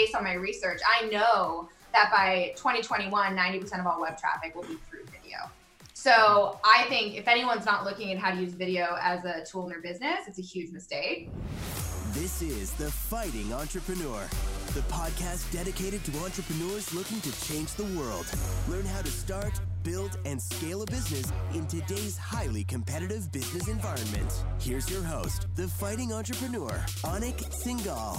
based on my research, I know that by 2021, 90% of all web traffic will be through video. So I think if anyone's not looking at how to use video as a tool in their business, it's a huge mistake. This is The Fighting Entrepreneur, the podcast dedicated to entrepreneurs looking to change the world. Learn how to start, build, and scale a business in today's highly competitive business environment. Here's your host, The Fighting Entrepreneur, Anik Singhal.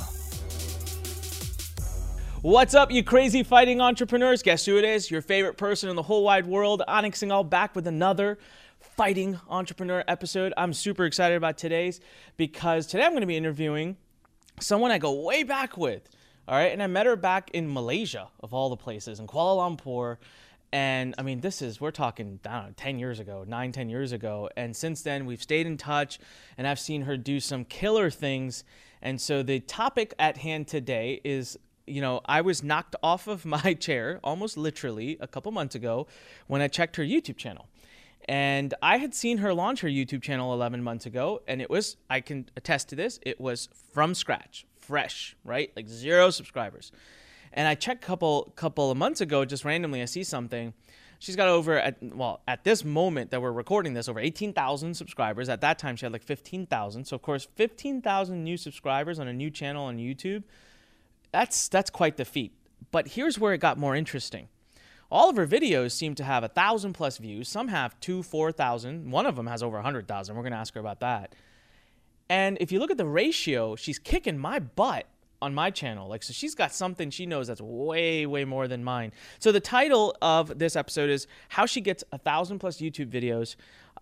What's up, you crazy fighting entrepreneurs? Guess who it is? Your favorite person in the whole wide world, Anik Singhal, back with another Fighting Entrepreneur episode. I'm super excited about today's because today I'm going to be interviewing someone I go way back with. All right, and I met her back in Malaysia, of all the places, in Kuala Lumpur. And I mean, we're talking, I don't know, 10 years ago, 10 years ago. And since then, we've stayed in touch, and I've seen her do some killer things. And so the topic at hand today is, you know, I was knocked off of my chair, almost literally, a couple months ago when I checked her YouTube channel. And I had seen her launch her YouTube channel 11 months ago, and it was, I can attest to this, it was from scratch, fresh, right? Like 0 subscribers. And I checked a couple of months ago, just randomly, I see something. She's got at this moment that we're recording this, over 18,000 subscribers. At that time, she had like 15,000. So, of course, 15,000 new subscribers on a new channel on YouTube, that's quite the feat. But here's where it got more interesting. All of her videos seem to have 1,000 plus views. Some have 2,000, 4,000. One of them has over 100,000. We're going to ask her about that. And if you look at the ratio, she's kicking my butt on my channel. Like, so she's got something she knows that's way, way more than mine. So the title of this episode is How She Gets 1,000 Plus YouTube Videos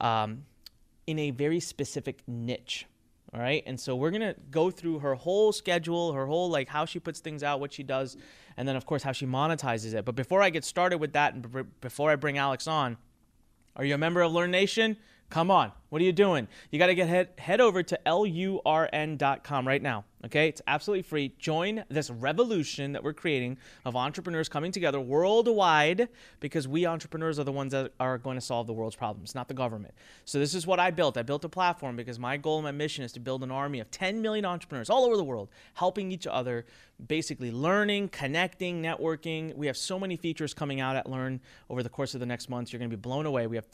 in a Very Specific Niche. All right. And so we're going to go through her whole schedule, her whole, like, how she puts things out, what she does, and then, of course, how she monetizes it. But before I get started with that and before I bring Alex on, are you a member of Learn Nation? Come on. What are you doing? You got to head over to LURN.com right now. Okay, it's absolutely free. Join this revolution that we're creating of entrepreneurs coming together worldwide, because we entrepreneurs are the ones that are going to solve the world's problems, not the government. So this is what I built. I built a platform because my goal and my mission is to build an army of 10 million entrepreneurs all over the world, helping each other, basically learning, connecting, networking. We have so many features coming out at Learn over the course of the next months. You're going to be blown away. We have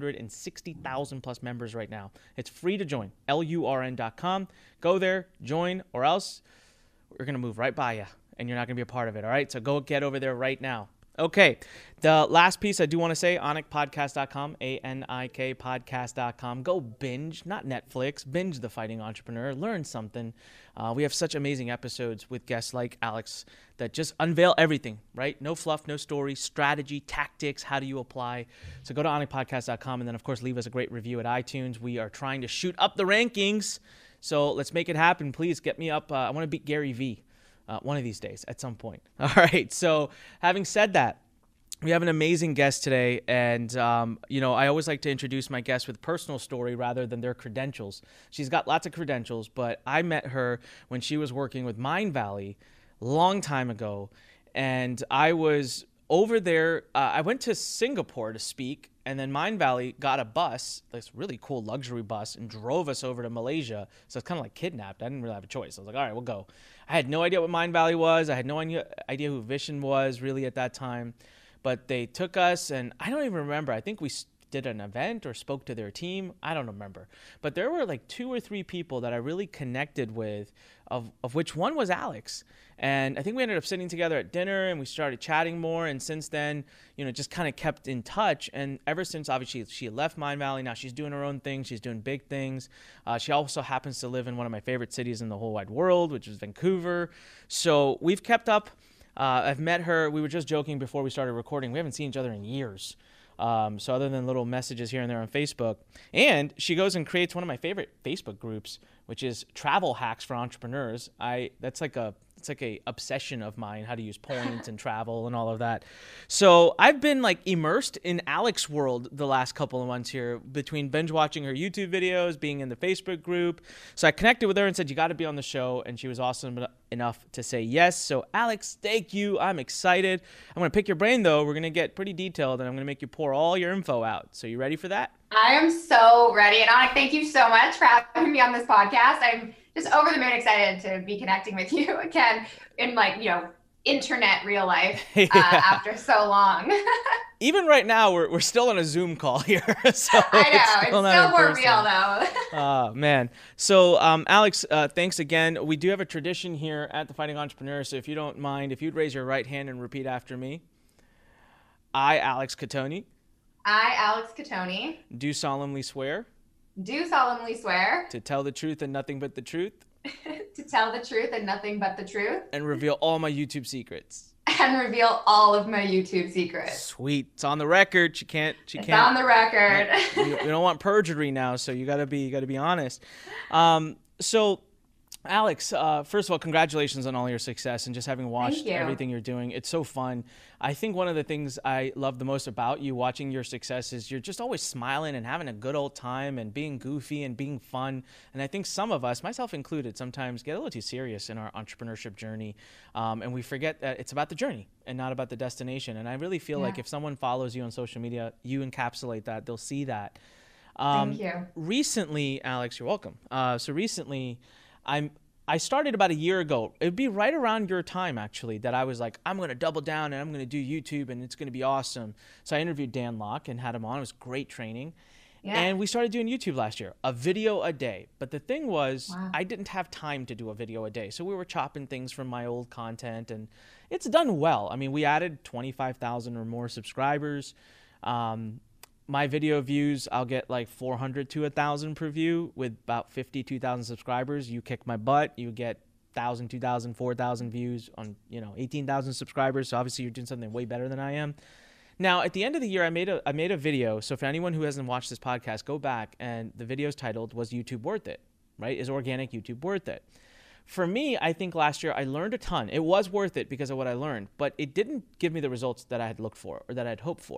360,000 plus members right now. It's free to join. LURN.com. Go there, join, or else we're going to move right by you and you're not going to be a part of it. All right. So go get over there right now. Okay. The last piece I do want to say, anikpodcast.com, ANIK podcast.com. Go binge, not Netflix, binge The Fighting Entrepreneur, learn something. We have such amazing episodes with guests like Alex that just unveil everything, right? No fluff, no story, strategy, tactics, how do you apply? So go to anikpodcast.com and then, of course, leave us a great review at iTunes. We are trying to shoot up the rankings. So let's make it happen. Please get me up. I want to beat Gary Vee one of these days at some point. All right. So having said that, we have an amazing guest today. And, you know, I always like to introduce my guests with personal story rather than their credentials. She's got lots of credentials, but I met her when she was working with Mindvalley a long time ago. And I was over there. I went to Singapore to speak. And then Mindvalley got a bus, this really cool luxury bus, and drove us over to Malaysia. So it's kind of like kidnapped. I didn't really have a choice. I was like, all right, we'll go. I had no idea what Mindvalley was. I had no idea who Vishen was really at that time. But they took us, and I don't even remember. I think we did an event or spoke to their team. I don't remember. But there were like 2 or 3 people that I really connected with, of which one was Alex. And I think we ended up sitting together at dinner and we started chatting more. And since then, you know, just kind of kept in touch. And ever since, obviously, she left Mindvalley. Now she's doing her own thing. She's doing big things. She also happens to live in one of my favorite cities in the whole wide world, which is Vancouver. So we've kept up. I've met her. We were just joking before we started recording. We haven't seen each other in years. So other than little messages here and there on Facebook. And she goes and creates one of my favorite Facebook groups, which is Travel Hacks for Entrepreneurs. That's like a obsession of mine, how to use points and travel and all of that. So I've been like immersed in Alex world the last couple of months here, between binge watching her YouTube videos, being in the Facebook group. So I connected with her and said, you got to be on the show. And she was awesome enough to say yes. So Alex, thank you. I'm excited. I'm going to pick your brain though. We're going to get pretty detailed and I'm going to make you pour all your info out. So you ready for that? I am so ready. And Anik, thank you so much for having me on this podcast. I'm just over the moon excited to be connecting with you again in, like, you know, internet real life Yeah. after so long. Even right now, we're still on a Zoom call here. So I know. It's not still in more person. real though. Oh, man. So, Alex, thanks again. We do have a tradition here at the Fighting Entrepreneur. So if you don't mind, if you'd raise your right hand and repeat after me. I, Alex Catoni, I, Alex Catoni, do solemnly swear do solemnly swear to tell the truth and nothing but the truth, to tell the truth and nothing but the truth, and reveal all my YouTube secrets. and reveal all of my YouTube secrets. Sweet. It's on the record. She can't. It's on the record. We don't want perjury now, so you gotta be honest. So, Alex, first of all, congratulations on all your success and just having watched Thank you. everything you're doing. It's so fun. I think one of the things I love the most about you watching your success is you're just always smiling and having a good old time and being goofy and being fun. And I think some of us, myself included, sometimes get a little too serious in our entrepreneurship journey. And we forget that it's about the journey and not about the destination. And I really feel like if someone follows you on social media, you encapsulate that. They'll see that. Thank you. Recently, Alex, you're welcome. So recently, I started about a year ago. It'd be right around your time, actually, that I was like, I'm going to double down and I'm going to do YouTube and it's going to be awesome. So I interviewed Dan Lok and had him on. It was great training. Yeah. And we started doing YouTube last year, a video a day. But the thing was, I didn't have time to do a video a day. So we were chopping things from my old content and it's done well. I mean, we added 25,000 or more subscribers. My video views, I'll get like 400 to 1,000 per view with about 52,000 subscribers. You kick my butt, you get 1,000, 2,000, 4,000 views on, 18,000 subscribers. So obviously you're doing something way better than I am. Now, at the end of the year, I made a video. So for anyone who hasn't watched this podcast, go back, and the video's titled, Was YouTube Worth It? Right? Is organic YouTube worth it? For me, I think last year I learned a ton. It was worth it because of what I learned, but it didn't give me the results that I had looked for or that I had hoped for.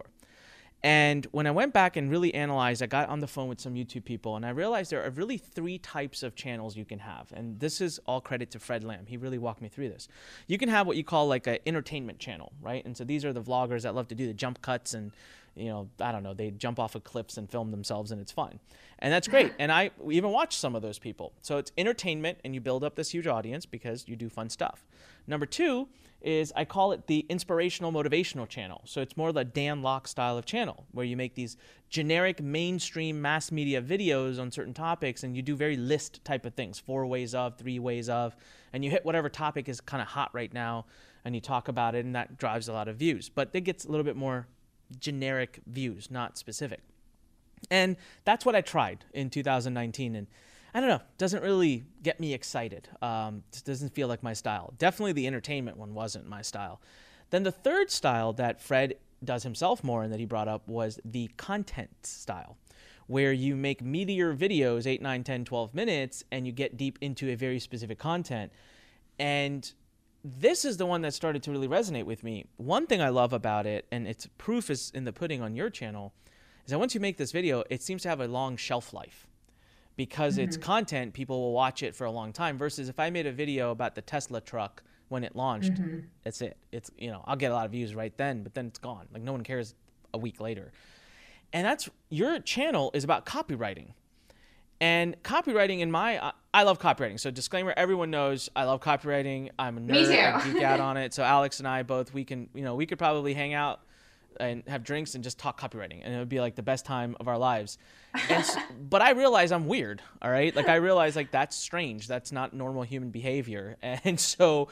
And when I went back and really analyzed, I got on the phone with some YouTube people and I realized there are really 3 types of channels you can have. And this is all credit to Fred Lamb. He really walked me through this. You can have what you call like an entertainment channel, right? And so these are the vloggers that love to do the jump cuts and, I don't know, they jump off of cliffs and film themselves and it's fun. And that's great. And we even watch some of those people. So it's entertainment and you build up this huge audience because you do fun stuff. Number 2 is I call it the inspirational motivational channel. So it's more the Dan Lok style of channel where you make these generic mainstream mass media videos on certain topics and you do very list type of things, 4 ways of, 3 ways of, and you hit whatever topic is kind of hot right now and you talk about it and that drives a lot of views. But it gets a little bit more generic views, not specific. And that's what I tried in 2019. And I don't know, doesn't really get me excited. Just doesn't feel like my style. Definitely the entertainment one wasn't my style. Then the third style that Fred does himself more and that he brought up was the content style, where you make meatier videos, 8, 9, 10, 12 minutes, and you get deep into a very specific content. And this is the one that started to really resonate with me. One thing I love about it, and its proof is in the pudding on your channel, is that once you make this video, it seems to have a long shelf life. Because it's content, people will watch it for a long time. Versus if I made a video about the Tesla truck when it launched, that's it. It's I'll get a lot of views right then, but then it's gone. Like no one cares a week later. And that's your channel is about copywriting. And copywriting I love copywriting. So disclaimer, everyone knows I love copywriting. I'm a nerd. Me too. I geek out on it. So Alex and I both, we could probably hang out and have drinks and just talk copywriting. And it would be like the best time of our lives. But I realize I'm weird. All right. Like I realize like that's strange. That's not normal human behavior. And so,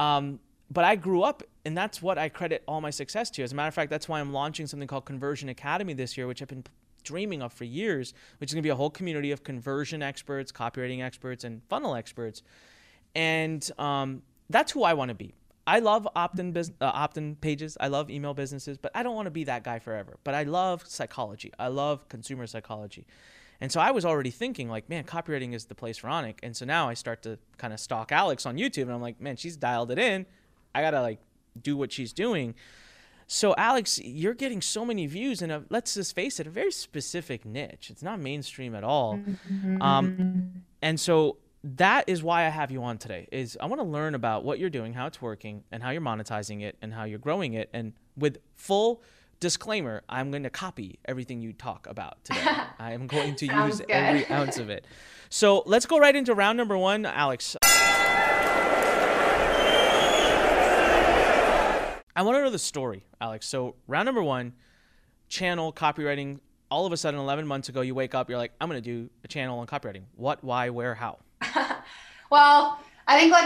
but I grew up and that's what I credit all my success to. As a matter of fact, that's why I'm launching something called Conversion Academy this year, which I've been dreaming of for years, which is going to be a whole community of conversion experts, copywriting experts, and funnel experts. And that's who I want to be. I love opt-in pages. I love email businesses, but I don't want to be that guy forever. But I love psychology. I love consumer psychology. And so I was already thinking like, man, copywriting is the place for Anik. And so now I start to kind of stalk Alex on YouTube and I'm like, man, she's dialed it in. I got to like do what she's doing. So Alex, you're getting so many views in let's just face it, a very specific niche. It's not mainstream at all. And so that is why I have you on today, is I want to learn about what you're doing, how it's working, and how you're monetizing it, and how you're growing it. And with full disclaimer, I'm going to copy everything you talk about today. I am going to use every ounce of it. So let's go right into round number 1, Alex. I want to know the story, Alex. So round number one, channel, copywriting. All of a sudden, 11 months ago, you wake up, you're like, I'm going to do a channel on copywriting. What, why, where, how? Well, I think like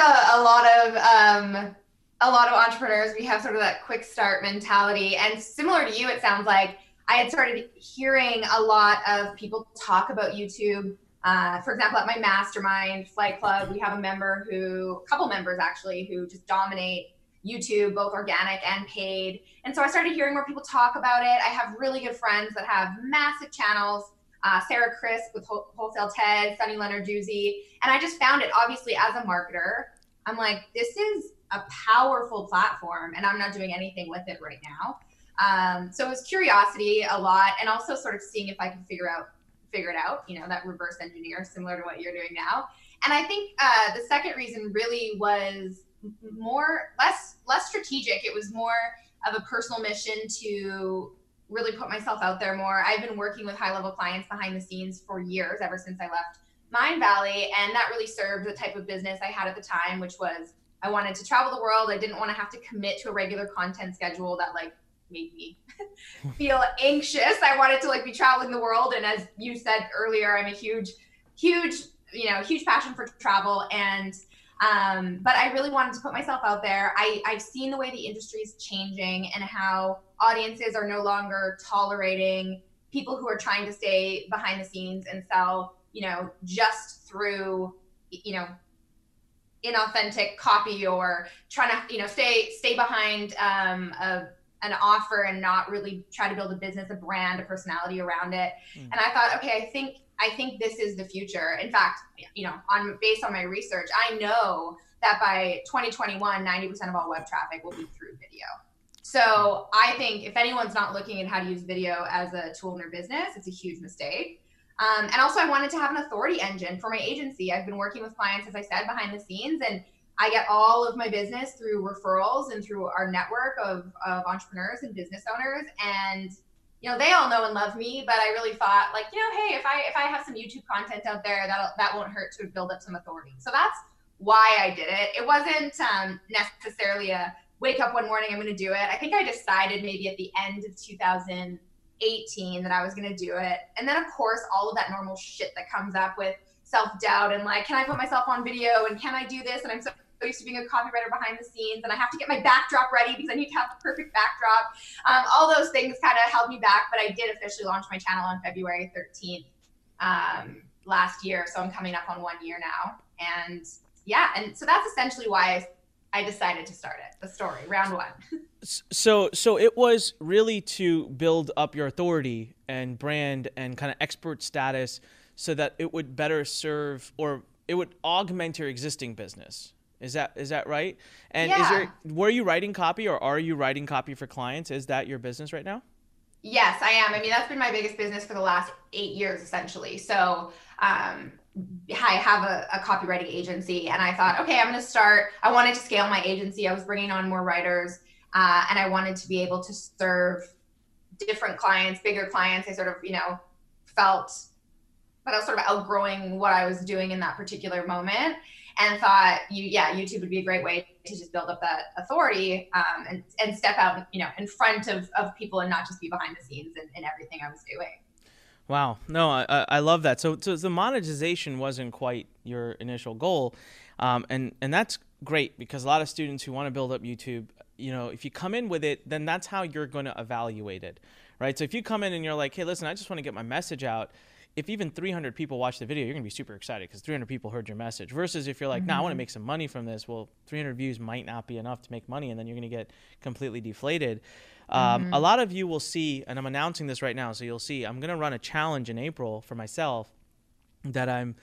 a lot of entrepreneurs, we have sort of that quick start mentality. And similar to you, it sounds like I had started hearing a lot of people talk about YouTube. For example, at my mastermind, Flight Club, we have a couple members actually, who just dominate YouTube, both organic and paid. And so I started hearing more people talk about it. I have really good friends that have massive channels, Sarah Crisp with Wholesale TED, Sunny Lenarduzzi. And I just found it, obviously, as a marketer, I'm like, this is a powerful platform and I'm not doing anything with it right now. So it was curiosity a lot, and also sort of seeing if I could figure it out, that reverse engineer, similar to what you're doing now. And I think the second reason really was less strategic. It was more of a personal mission to really put myself out there more. I've been working with high-level clients behind the scenes for years, ever since I left Mindvalley, and that really served the type of business I had at the time, which was I wanted to travel the world. I didn't want to have to commit to a regular content schedule that made me feel anxious. I wanted to be traveling the world, and as you said earlier, I'm a huge passion for travel, and but I really wanted to put myself out there. I've seen the way the industry is changing and how audiences are no longer tolerating people who are trying to stay behind the scenes and sell, just through, inauthentic copy, or trying to, stay behind an offer and not really try to build a business, a brand, a personality around it. And I thought, okay, I think this is the future. In fact, based on my research, I know that by 2021, 90% of all web traffic will be through video. So I think if anyone's not looking at how to use video as a tool in their business, it's a huge mistake. And also I wanted to have an authority engine for my agency. I've been working with clients, as I said, behind the scenes, and I get all of my business through referrals and through our network of entrepreneurs and business owners. And they all know and love me, but I really thought hey, if I have some YouTube content out there, that won't hurt to build up some authority. So that's why I did it. It wasn't necessarily a wake up one morning, I'm going to do it. I think I decided maybe at the end of 2018 that I was going to do it. And then of course, all of that normal shit that comes up with self-doubt and can I put myself on video, and can I do this? And I'm so used to being a copywriter behind the scenes, and I have to get my backdrop ready because I need to have the perfect backdrop. All those things kind of held me back, but I did officially launch my channel on February 13th last year. So I'm coming up on 1 year now. And so that's essentially why I decided to start it, the story, round one. So it was really to build up your authority and brand and kind of expert status so that it would better serve, or it would augment your existing business. Is that right? And were you writing copy, or are you writing copy for clients? Is that your business right now? Yes, I am. I mean, that's been my biggest business for the last 8 years, essentially. So I have a copywriting agency, and I thought, okay, I wanted to scale my agency. I was bringing on more writers, and I wanted to be able to serve different clients, bigger clients. I sort of, felt that I was sort of outgrowing what I was doing in that particular moment, and thought, YouTube would be a great way to just build up that authority and step out, in front of people and not just be behind the scenes in everything I was doing. Wow. No, I love that. So the monetization wasn't quite your initial goal. And that's great, because a lot of students who want to build up YouTube, if you come in with it, then that's how you're going to evaluate it, right? So if you come in and you're like, hey, listen, I just want to get my message out. If even 300 people watch the video, you're going to be super excited because 300 people heard your message. Versus if you're like, I want to make some money from this. Well, 300 views might not be enough to make money, and then you're going to get completely deflated. A lot of you will see, and I'm announcing this right now, so you'll see, I'm going to run a challenge in April for myself that I'm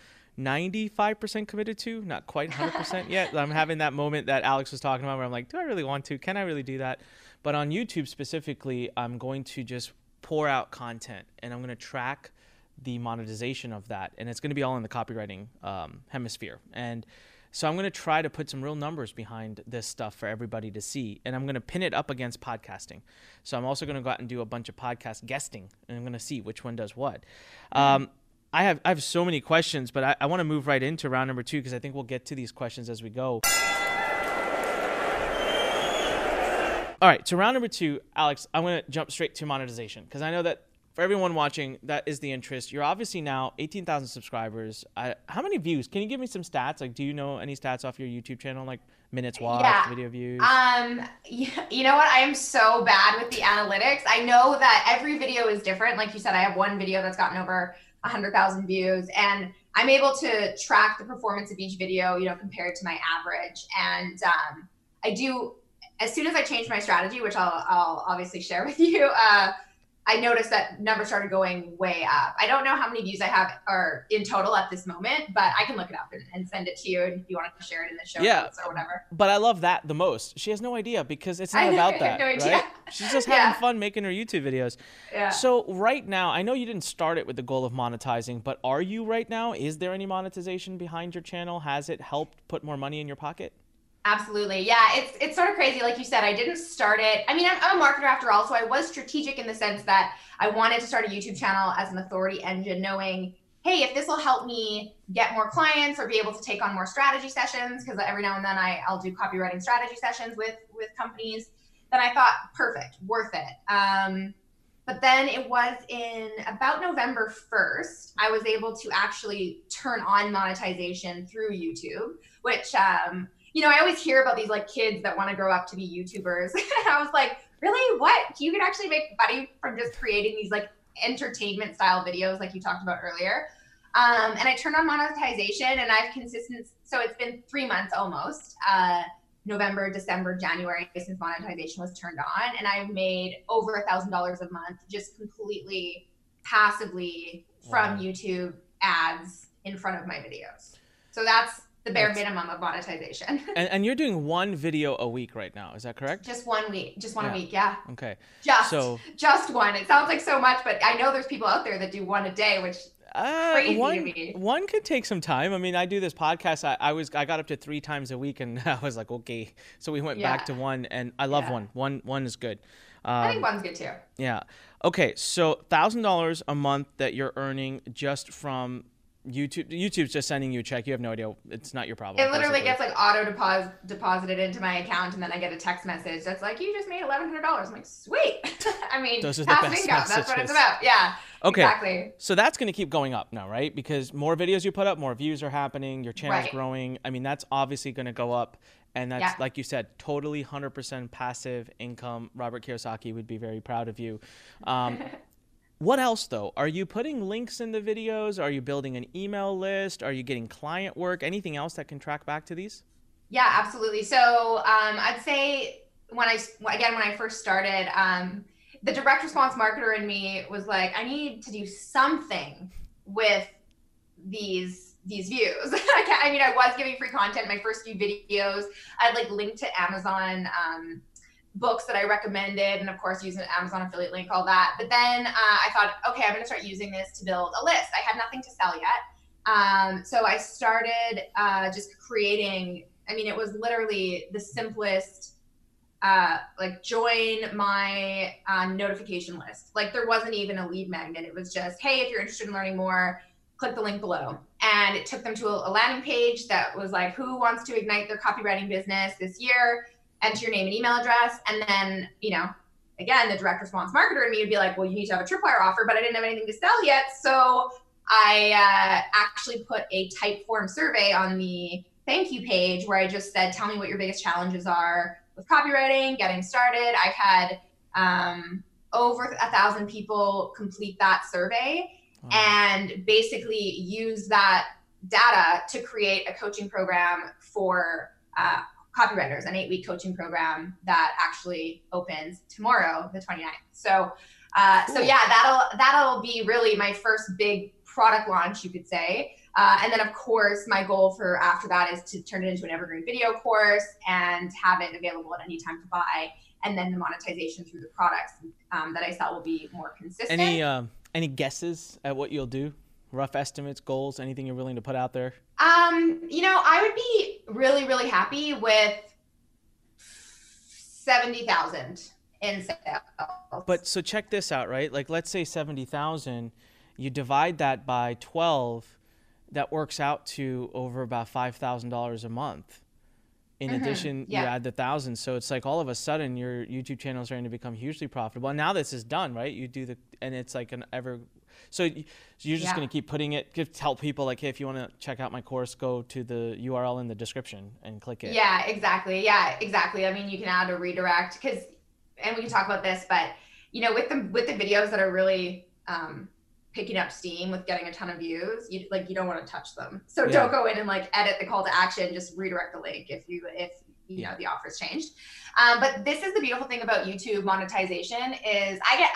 95% committed to, not quite 100% yet. I'm having that moment that Alex was talking about where I'm like, do I really want to? Can I really do that? But on YouTube specifically, I'm going to just pour out content, and I'm going to track the monetization of that. And it's going to be all in the copywriting hemisphere. And so I'm going to try to put some real numbers behind this stuff for everybody to see. And I'm going to pin it up against podcasting. So I'm also going to go out and do a bunch of podcast guesting, and I'm going to see which one does what. I have so many questions, but I want to move right into round number 2, because I think we'll get to these questions as we go. All right, so round number 2, Alex, I'm going to jump straight to monetization because I know that for everyone watching, that is the interest. You're obviously now 18,000 subscribers. How many views? Can you give me some stats? Like, do you know any stats off your YouTube channel, like minutes watched, video views? You know what? I am so bad with the analytics. I know that every video is different. Like you said, I have one video that's gotten over 100,000 views, and I'm able to track the performance of each video, compared to my average. And I do, as soon as I changed my strategy, which I'll obviously share with you, I noticed that numbers started going way up. I don't know how many views I have are in total at this moment, but I can look it up and send it to you if you want to share it in the show notes or whatever. But I love that the most. She has no idea because it's not about that, right? She's just having fun making her YouTube videos. Yeah. So right now, I know you didn't start it with the goal of monetizing, but are you right now? Is there any monetization behind your channel? Has it helped put more money in your pocket? Absolutely. Yeah, it's sort of crazy. Like you said, I didn't start it. I mean, I'm a marketer after all, so I was strategic in the sense that I wanted to start a YouTube channel as an authority engine, knowing, hey, if this will help me get more clients or be able to take on more strategy sessions, because every now and then I'll do copywriting strategy sessions with companies, then I thought, perfect, worth it. But then it was in about November 1st, I was able to actually turn on monetization through YouTube, which, I always hear about these like kids that want to grow up to be YouTubers. And I was like, really? What? You can actually make money from just creating these like entertainment style videos like you talked about earlier. And I turned on monetization and I've so it's been 3 months almost, November, December, January, since monetization was turned on. And I've made over $1,000 a month just completely passively from YouTube ads in front of my videos. So that's the bare minimum of monetization. And you're doing one video a week right now, is that correct? Just 1 week, a week, yeah. Okay. Just one. It sounds like so much, but I know there's people out there that do one a day, which crazy to me. One could take some time. I mean, I do this podcast. I got up to 3 times a week, and I was like, okay. So we went back to one, and I love one. One is good. I think one's good too. Yeah. Okay. So $1,000 a month that you're earning just from YouTube. YouTube's just sending you a check. You have no idea. It's not your problem. It literally gets like auto deposited into my account, and then I get a text message that's like, you just made $1,100. I'm like, sweet. I mean, those are the best income. Messages. That's what it's about. Yeah. Okay. Exactly. So that's going to keep going up now, right? Because more videos you put up, more views are happening. Your channel's growing. I mean, that's obviously going to go up. And that's, like you said, totally 100% passive income. Robert Kiyosaki would be very proud of you. What else, though? Are you putting links in the videos? Are you building an email list? Are you getting client work? Anything else that can track back to these? Yeah, absolutely. So I'd say when I first started, the direct response marketer in me was like, I need to do something with these views. I mean, I was giving free content. My first few videos, I'd like linked to Amazon books that I recommended, and of course using an Amazon affiliate link, all that. But then I thought, okay, I'm going to start using this to build a list. I had nothing to sell yet. So I started just creating, I mean, it was literally the simplest, like join my notification list. Like there wasn't even a lead magnet. It was just, hey, if you're interested in learning more, click the link below. And it took them to a landing page that was like, who wants to ignite their copywriting business this year? Enter your name and email address. And then, again, the direct response marketer in me would be like, well, you need to have a tripwire offer, but I didn't have anything to sell yet. So I actually put a type form survey on the thank you page where I just said, tell me what your biggest challenges are with copywriting, getting started. I had over 1,000 people complete that survey and basically use that data to create a coaching program for copywriters, an 8-week coaching program that actually opens tomorrow, the 29th. So, cool. So yeah, that'll be really my first big product launch, you could say. And then of course, my goal for after that is to turn it into an evergreen video course and have it available at any time to buy. And then the monetization through the products that I sell will be more consistent. Any guesses at what you'll do? Rough estimates, goals, anything you're willing to put out there? I would be really, really happy with 70,000 in sales. But so check this out, right? Like let's say 70,000, you divide that by 12, that works out to over about $5,000 a month. In addition, you add the thousands. So it's like all of a sudden your YouTube channel is starting to become hugely profitable. And now this is done, right? You do and it's like so you're just going to keep putting it, tell people like, hey, if you want to check out my course, go to the URL in the description and click it. Yeah, exactly. I mean, you can add a redirect and we can talk about this, but you know, with the videos that are really, picking up steam with getting a ton of views, you don't want to touch them. So don't go in and like edit the call to action, just redirect the link if you know the offer's changed. But this is the beautiful thing about YouTube monetization is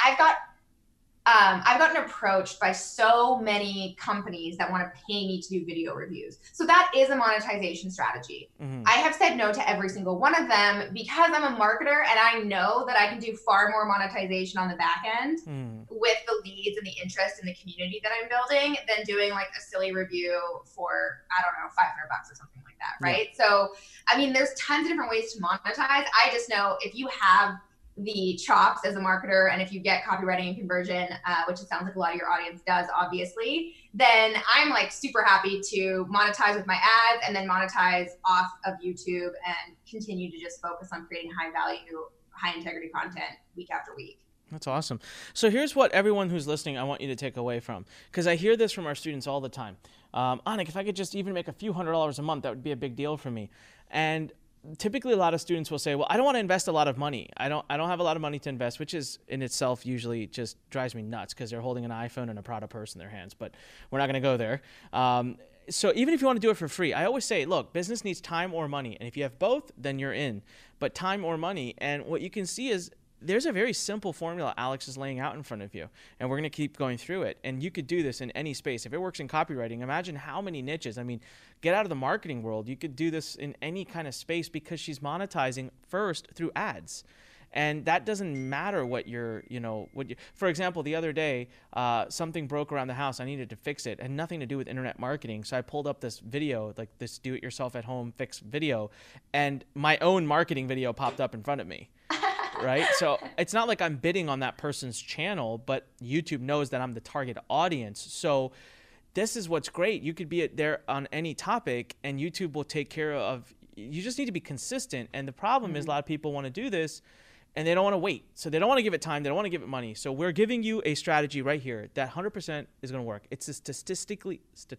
I've gotten approached by so many companies that want to pay me to do video reviews. So that is a monetization strategy. I have said no to every single one of them because I'm a marketer and I know that I can do far more monetization on the back end with the leads and the interest in the community that I'm building than doing like a silly review for, I don't know, $500 or something like that, right? So, I mean, there's tons of different ways to monetize. I just know if you have the chops as a marketer, and if you get copywriting and conversion, which it sounds like a lot of your audience does, obviously, then I'm like super happy to monetize with my ads and then monetize off of YouTube and continue to just focus on creating high value, high integrity content week after week. That's awesome. So here's what everyone who's listening, I want you to take away from, because I hear this from our students all the time. Anik, if I could just even make a few $100s a month, that would be a big deal for me. And typically a lot of students will say, well, I don't want to invest a lot of money. I don't have a lot of money to invest, which is in itself usually just drives me nuts because they're holding an iPhone and a Prada purse in their hands, but we're not going to go there. So even if you want to do it for free, I always say, look, business needs time or money. And if you have both, then you're in, but time or money. And what you can see is there's a very simple formula Alex is laying out in front of you, and we're going to keep going through it. And you could do this in any space. If it works in copywriting, imagine how many niches. I mean, get out of the marketing world. You could do this in any kind of space because she's monetizing first through ads. And that doesn't matter what for example, the other day, something broke around the house. I needed to fix it. It had nothing to do with internet marketing. So I pulled up this video, like this do-it-yourself at home fix video, and my own marketing video popped up in front of me. Right? So it's not like I'm bidding on that person's channel, but YouTube knows that I'm the target audience. So this is what's great. You could be there on any topic and YouTube will take care of, you just need to be consistent. And the problem is a lot of people want to do this and they don't want to wait. So they don't want to give it time. They don't want to give it money. So we're giving you a strategy right here that 100% is going to work. It's a statistically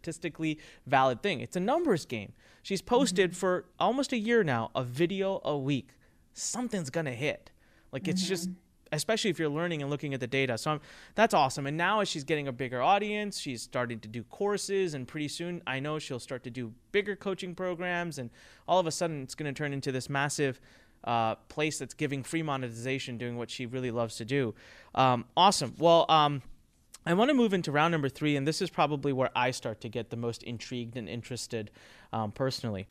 valid thing. It's a numbers game. She's posted for almost a year now, a video a week. Something's going to hit. Like it's just, especially if you're learning and looking at the data. So that's awesome. And now as she's getting a bigger audience, she's starting to do courses, and pretty soon I know she'll start to do bigger coaching programs. And all of a sudden it's going to turn into this massive place that's giving free monetization, doing what she really loves to do. Awesome. Well, I want to move into round number 3, and this is probably where I start to get the most intrigued and interested personally.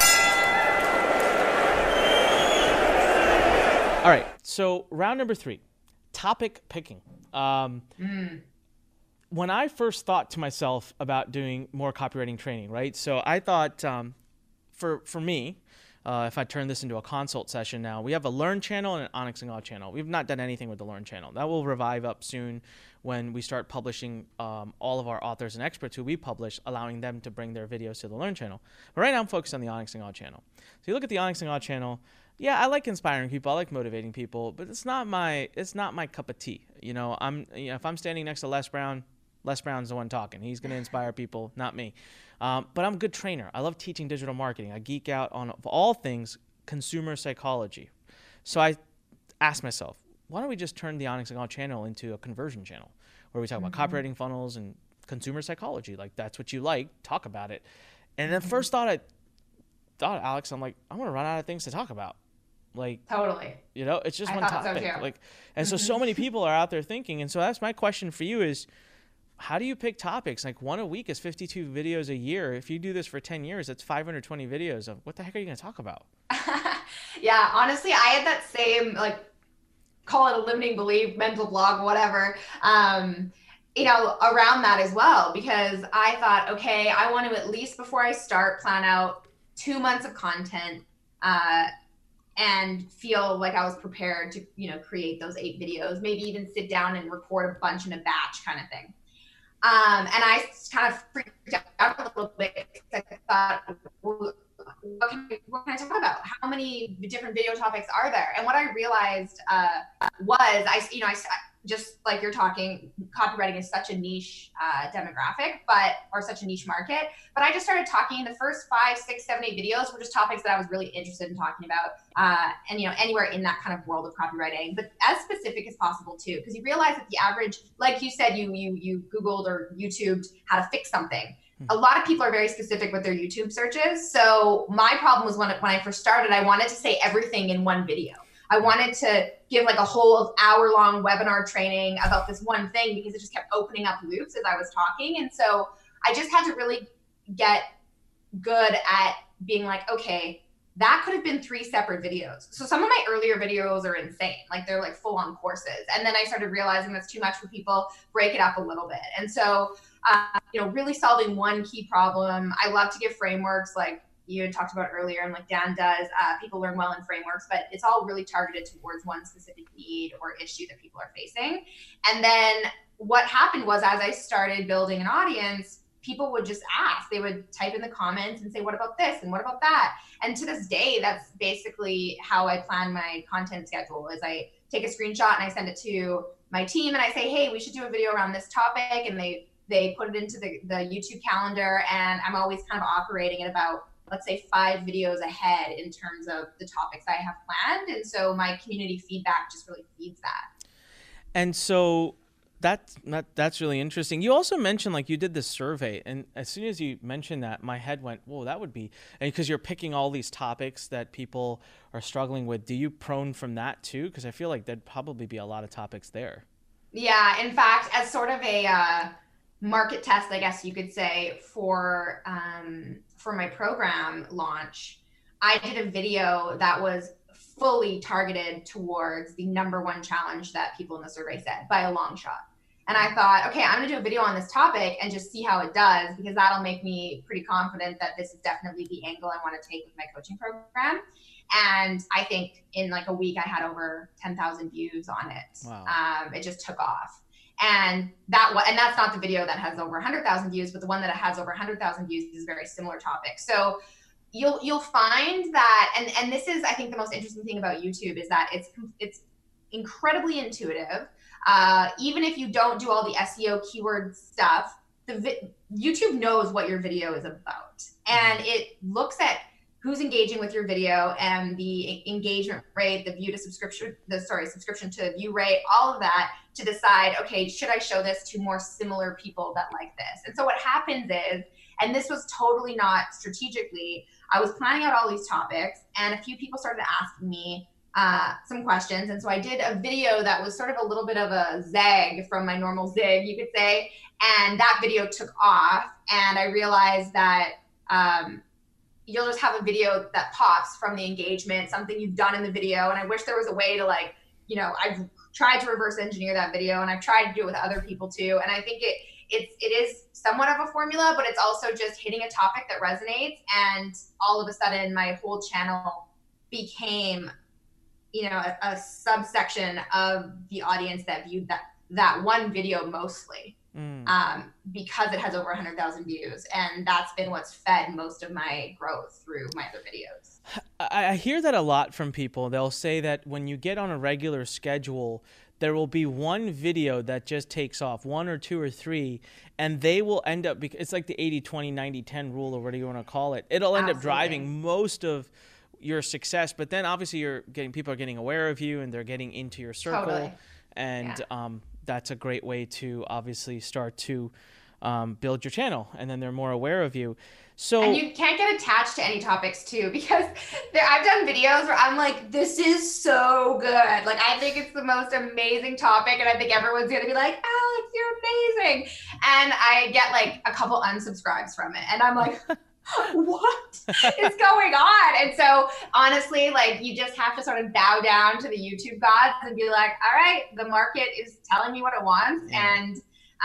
All right, so round number 3, topic picking. When I first thought to myself about doing more copywriting training, right? So I thought for me, if I turn this into a consult session now, we have a Learn channel and an Onyx and God channel. We've not done anything with the Learn channel. That will revive up soon when we start publishing all of our authors and experts who we publish, allowing them to bring their videos to the Learn channel. But right now I'm focused on the Onyx and God channel. So you look at the Onyx and God channel, yeah, I like inspiring people, I like motivating people, but it's not my cup of tea. If I'm standing next to Les Brown's the one talking. He's going to inspire people, not me. But I'm a good trainer. I love teaching digital marketing. I geek out on all things consumer psychology. So I asked myself, why don't we just turn the Onyx and God channel into a conversion channel where we talk about copywriting funnels and consumer psychology? Like, that's what you like, talk about it. And the first thought Alex, I'm like, I'm going to run out of things to talk about. Like, totally, it's just one topic. So and so many people are out there thinking. And so that's my question for you is, how do you pick topics? Like, one a week is 52 videos a year. If you do this for 10 years, that's 520 videos of what the heck are you going to talk about? Yeah, honestly, I had that same, call it a limiting belief, mental block, whatever, around that as well, because I thought, okay, I want to, at least before I start, plan out 2 months of content, and feel like I was prepared to, create those 8 videos, maybe even sit down and record a bunch in a batch kind of thing. And I kind of freaked out a little bit because I thought, what can I talk about? How many different video topics are there? And what I realized was, I just like you're talking, copywriting is such a niche demographic, or such a niche market. But I just started talking. The first 5, 6, 7, 8 videos were just topics that I was really interested in talking about, and anywhere in that kind of world of copywriting, but as specific as possible too, because you realize that the average, like you said, you Googled or YouTubed how to fix something. A lot of people are very specific with their YouTube searches. So my problem was when I first started, I wanted to say everything in one video. I wanted to give like a whole hour-long webinar training about this one thing because it just kept opening up loops as I was talking. And so I just had to really get good at being like, okay, that could have been 3 separate videos. So some of my earlier videos are insane. Like they're like full-on courses. And then I started realizing that's too much for people, break it up a little bit. And so, really solving one key problem. I love to give frameworks like you had talked about earlier, and like Dan does. People learn well in frameworks, but it's all really targeted towards one specific need or issue that people are facing. And then what happened was, as I started building an audience, people would just ask. They would type in the comments and say, what about this? And what about that? And to this day, that's basically how I plan my content schedule. Is I take a screenshot and I send it to my team and I say, hey, we should do a video around this topic. And they put it into the YouTube calendar, and I'm always kind of operating at about, let's say, 5 videos ahead in terms of the topics I have planned. And so my community feedback just really feeds that. And so that's really interesting. You also mentioned like you did this survey, and as soon as you mentioned that, my head went, whoa, that would be, and because you're picking all these topics that people are struggling with, do you prone from that too? Because I feel like there'd probably be a lot of topics there. Yeah, in fact, as sort of a market test, I guess you could say, for my program launch, I did a video that was fully targeted towards the #1 challenge that people in the survey said by a long shot. And I thought, okay, I'm gonna do a video on this topic and just see how it does, because that'll make me pretty confident that this is definitely the angle I want to take with my coaching program. And I think in like a week, I had over 10,000 views on it. Wow. It just took off. And that's not the video that has over 100,000 views, but the one that has over 100,000 views is a very similar topic. So you'll find that, and this is, I think, the most interesting thing about YouTube is that it's incredibly intuitive. Even if you don't do all the SEO keyword stuff, YouTube knows what your video is about, and it looks at who's engaging with your video and the engagement rate, the subscription to view rate, all of that, to decide, okay, should I show this to more similar people that like this? And so what happens is, and this was totally not strategically, I was planning out all these topics, and a few people started asking me some questions. And so I did a video that was sort of a little bit of a zag from my normal zig, you could say. And that video took off, and I realized that you'll just have a video that pops from the engagement, something you've done in the video. And I wish there was a way to I've tried to reverse engineer that video, and I've tried to do it with other people too. And I think it is somewhat of a formula, but it's also just hitting a topic that resonates. And all of a sudden my whole channel became, a subsection of the audience that viewed that one video mostly. Because it has over 100,000 views. And that's been what's fed most of my growth through my other videos. I hear that a lot from people. They'll say that when you get on a regular schedule, there will be one video that just takes off, 1 or 2 or 3, and they will end up, it's like the 80-20, 90-10 rule, or whatever you want to call it. It'll end up driving most of your success, but then obviously people are getting aware of you, and they're getting into your circle. Totally. And that's a great way to obviously start to build your channel, and then they're more aware of you. So, and you can't get attached to any topics too, because I've done videos where I'm like, this is so good. Like, I think it's the most amazing topic, and I think everyone's going to be like, Alex, you're amazing. And I get like a couple unsubscribes from it, and I'm like, what is going on? And so honestly, like, you just have to sort of bow down to the YouTube gods and be like, all right, the market is telling me what it wants. Yeah. And,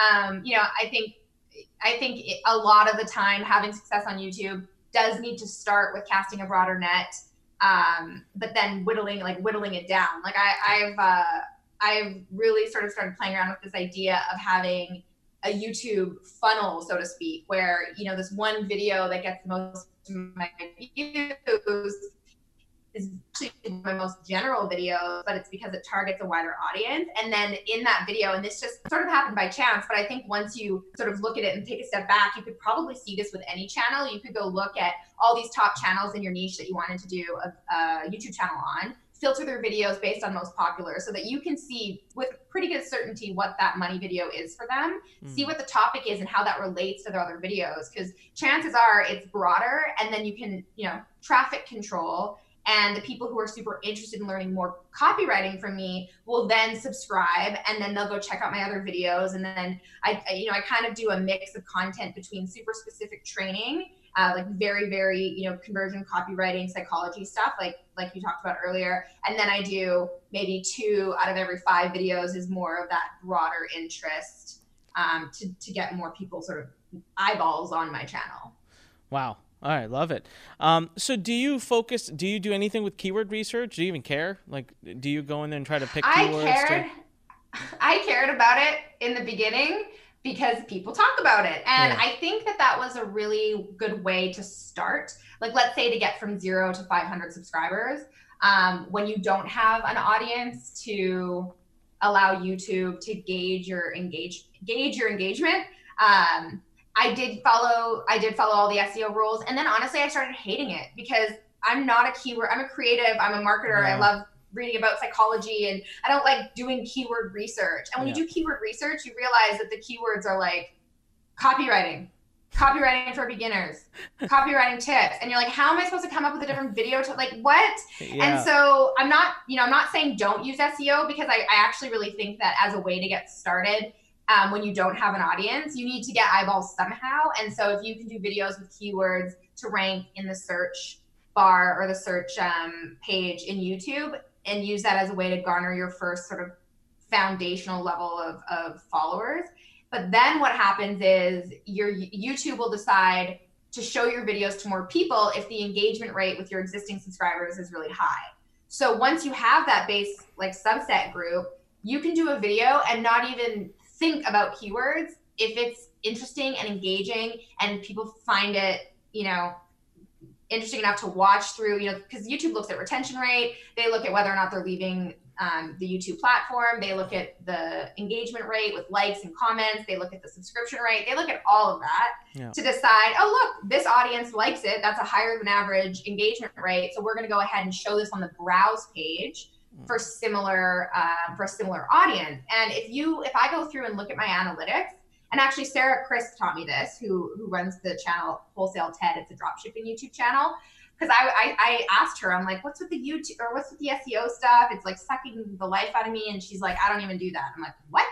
I think a lot of the time having success on YouTube does need to start with casting a broader net, but then whittling it down. Like I've really sort of started playing around with this idea of having a YouTube funnel, so to speak, where, this one video that gets the most of my views is actually my most general videos, but it's because it targets a wider audience. And then in that video, and this just sort of happened by chance, but I think once you sort of look at it and take a step back, you could probably see this with any channel. You could go look at all these top channels in your niche that you wanted to do a YouTube channel on, filter their videos based on most popular so that you can see with pretty good certainty what that money video is for them, see what the topic is and how that relates to their other videos. Because chances are it's broader, and then you can, traffic control. And the people who are super interested in learning more copywriting from me will then subscribe, and then they'll go check out my other videos. And then I kind of do a mix of content between super specific training, like very, very, conversion copywriting, psychology stuff, like you talked about earlier. And then I do maybe 2 out of every 5 videos is more of that broader interest to get more people sort of eyeballs on my channel. Wow. All right, love it. So do you do anything with keyword research? Do you even care? Like, do you go in there and try to pick keywords? I cared about it in the beginning because people talk about it. And I think that was a really good way to start. Like, let's say to get from 0 to 500 subscribers, when you don't have an audience to allow YouTube to gauge your engagement. I did follow all the SEO rules. And then honestly, I started hating it because I'm not a keyword. I'm a creative. I'm a marketer. Yeah. I love reading about psychology, and I don't like doing keyword research. And when you do keyword research, you realize that the keywords are like copywriting for beginners, copywriting tips. And you're like, how am I supposed to come up with a different video to like, what? Yeah. And so I'm not saying don't use SEO, because I actually really think that as a way to get started, when you don't have an audience, you need to get eyeballs somehow. And so if you can do videos with keywords to rank in the search bar or the search page in YouTube, and use that as a way to garner your first sort of foundational level of followers. But then what happens is your YouTube will decide to show your videos to more people if the engagement rate with your existing subscribers is really high. So once you have that base like subset group, you can do a video and not even think about keywords if it's interesting and engaging and people find it, interesting enough to watch through, because YouTube looks at retention rate. They look at whether or not they're leaving the YouTube platform. They look at the engagement rate with likes and comments. They look at the subscription rate. They look at all of that to decide, oh, look, this audience likes it. That's a higher than average engagement rate. So we're going to go ahead and show this on the browse page for a similar audience. And if I go through and look at my analytics, and actually Sarah Crisp taught me this, who runs the channel Wholesale TED. It's a dropshipping YouTube channel. Because I asked her, I'm like, what's with the YouTube or what's with the SEO stuff? It's like sucking the life out of me. And she's like, I don't even do that. I'm like, what?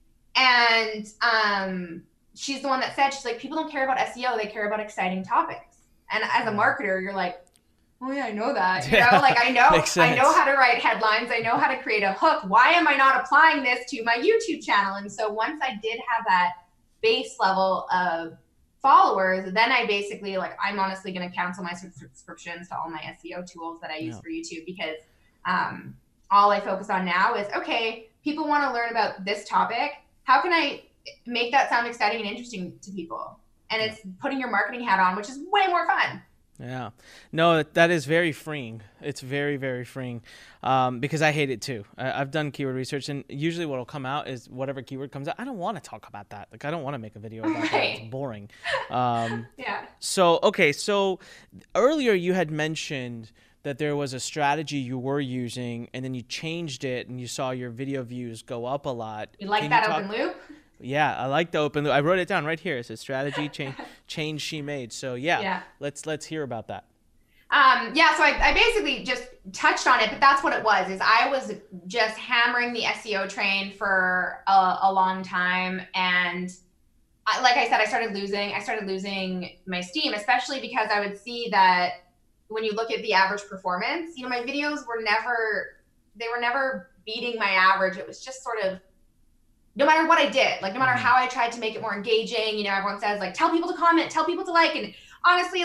And she's the one that said, she's like, people don't care about SEO. They care about exciting topics. And as a marketer, you're like, oh yeah, I know that. Like I know how to write headlines. I know how to create a hook. Why am I not applying this to my YouTube channel? And so once I did have that base level of followers, then I basically I'm honestly going to cancel my subscriptions to all my SEO tools that I use for YouTube, because all I focus on now is, okay, people want to learn about this topic. How can I make that sound exciting and interesting to people? And it's putting your marketing hat on, which is way more fun. Yeah, no, that is very freeing. It's very, very freeing because I hate it too. I've done keyword research, and usually what will come out is whatever keyword comes out. I don't want to talk about that. I don't want to make a video about that. It's boring. Yeah. So earlier you had mentioned that there was a strategy you were using, and then you changed it, and you saw your video views go up a lot. You like that open loop? Yeah, I like the open loop. I wrote it down right here. It says strategy change she made. So let's hear about that. So I basically just touched on it, but that's what it was. Is I was just hammering the SEO train for a long time, and like I said, I started losing my steam, especially because I would see that when you look at the average performance, my videos were never beating my average. It was just sort of, no matter what I did, no matter how I tried to make it more engaging, everyone says tell people to comment, tell people to like. And honestly,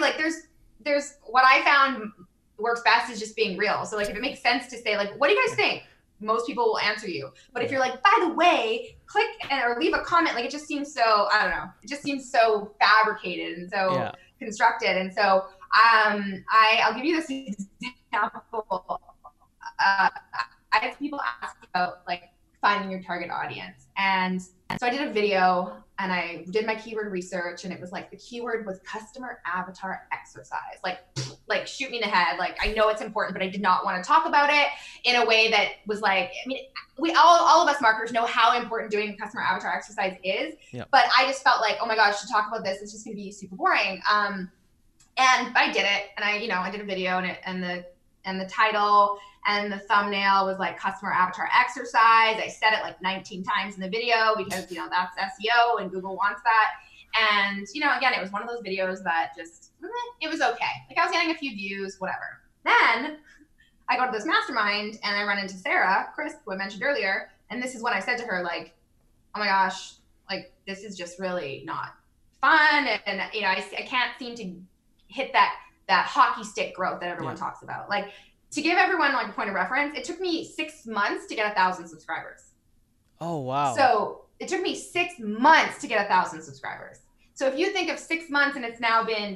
there's what I found works best is just being real. So if it makes sense to say what do you guys think? most people will answer you. But if you're like, by the way, click or leave a comment, like it just seems so, I don't know, it just seems so fabricated and so constructed. And so I'll give you this example. I have people ask about like finding your target audience. And so I did a video and I did my keyword research, and it was like the keyword was customer avatar exercise. Like shoot me in the head. Like I know it's important, but I did not want to talk about it in a way that was like, I mean, we all of us marketers know how important doing a customer avatar exercise is. Yep. But I just felt like, oh my gosh, to talk about this, it's just gonna be super boring. And I did it, and I did a video, and the title and the thumbnail was like customer avatar exercise. I said it like 19 times in the video because, that's SEO and Google wants that. And, again, it was one of those videos that just, it was okay. Like I was getting a few views, whatever. Then I go to this mastermind and I run into Sarah Crisp, who I mentioned earlier. And this is when I said to her, like, oh my gosh, like this is just really not fun. And I can't seem to hit that hockey stick growth that everyone talks about. Like, to give everyone like a point of reference, it took me 6 months to get 1,000 subscribers. Oh, wow. So it took me 6 months to get 1,000 subscribers. So if you think of 6 months and it's now been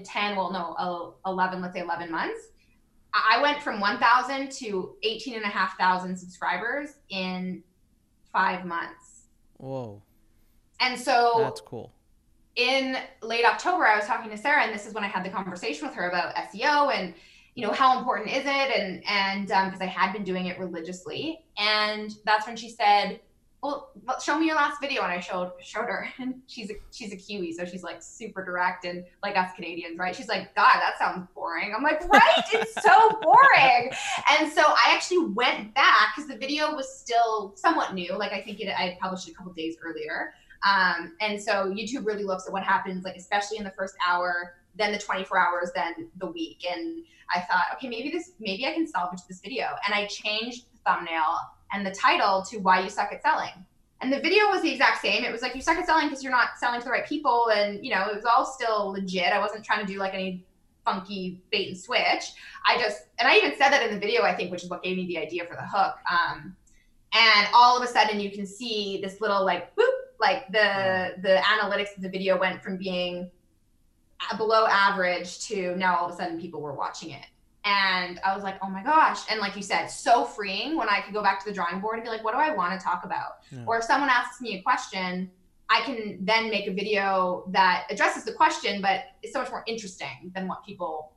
11, let's say 11 months, I went from 1,000 to 18,500 subscribers in 5 months. Whoa. And so that's cool. In late October, I was talking to Sarah, and this is when I had the conversation with her about SEO and how important is it? And because I had been doing it religiously. And that's when she said, well, show me your last video. And I showed her, and she's a Kiwi. So she's like super direct, and like us Canadians, right? She's like, God, that sounds boring. I'm like, right? It's so boring. And so I actually went back because the video was still somewhat new. Like I think I published it a couple days earlier. And so YouTube really looks at what happens, like, especially in the first hour, then the 24 hours, then the week. And I thought, okay, maybe I can salvage this video. And I changed the thumbnail and the title to Why You Suck at Selling. And the video was the exact same. It was like, you suck at selling because you're not selling to the right people. And, it was all still legit. I wasn't trying to do like any funky bait and switch. And I even said that in the video, I think, which is what gave me the idea for the hook. And all of a sudden you can see this little like, boop, like the analytics of the video went from being below average to now all of a sudden people were watching it. And I was like, oh my gosh. And like you said, so freeing when I could go back to the drawing board and be like, what do I want to talk about? Yeah. Or if someone asks me a question, I can then make a video that addresses the question, but it's so much more interesting than what people,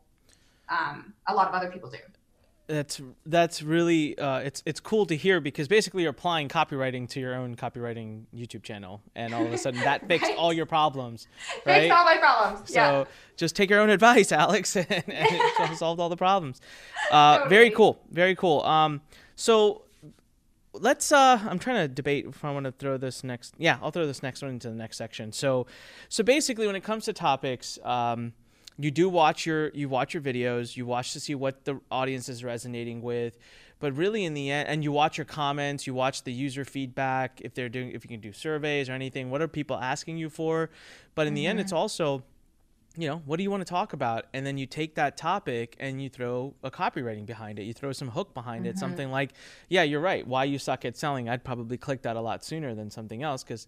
a lot of other people do. That's really it's cool to hear, because basically you're applying copywriting to your own copywriting YouTube channel, and all of a sudden that fixed all your problems, right? Fixed all my problems. So just take your own advice, Alex, and it solved all the problems. Totally. Very cool. Very cool. So let's I'm trying to debate if I want to throw this next. Yeah, I'll throw this next one into the next section. So basically when it comes to topics, you watch your videos, you watch to see what the audience is resonating with, but really in the end, and you watch your comments, you watch the user feedback, if you can do surveys or anything, what are people asking you for? But in the end, it's also, what do you want to talk about? And then you take that topic and you throw a copywriting behind it. You throw some hook behind it, something like, yeah, you're right. Why you suck at selling. I'd probably click that a lot sooner than something else, because,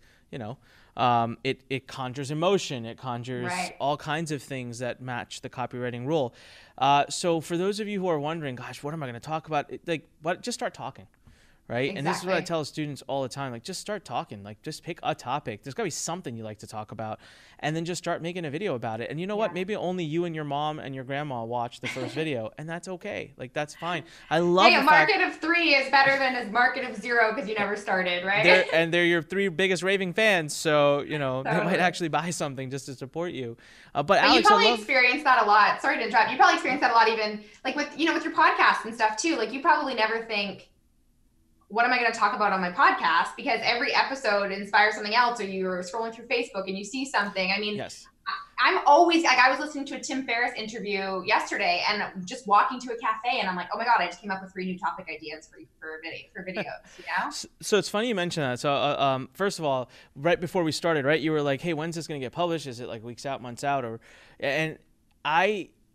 it conjures emotion. It conjures all kinds of things that match the copywriting rule. So for those of you who are wondering, gosh, what am I going to talk about? Just start talking. Right. Exactly. And this is what I tell students all the time. Like, just start talking. Like, just pick a topic. There's got to be something you like to talk about, and then just start making a video about it. And you know what? Maybe only you and your mom and your grandma watch the first video, and that's okay. Like, that's fine. I love a market of 3 is better than a market of 0 because you never started, right? They're your 3 biggest raving fans, so they might actually buy something just to support you. But Alex, you probably experience that a lot. Sorry to interrupt. You probably experience that a lot, even like with with your podcast and stuff too. Like, you probably never think, what am I going to talk about on my podcast? Because every episode inspires something else, or you're scrolling through Facebook and you see something. I mean, yes. I'm always like, I was listening to a Tim Ferriss interview yesterday and just walking to a cafe, and I'm like, oh my God, I just came up with 3 new topic ideas for videos, So it's funny you mention that. So first of all, right before we started, right, you were like, hey, when's this going to get published? Is it like weeks out, months out? And I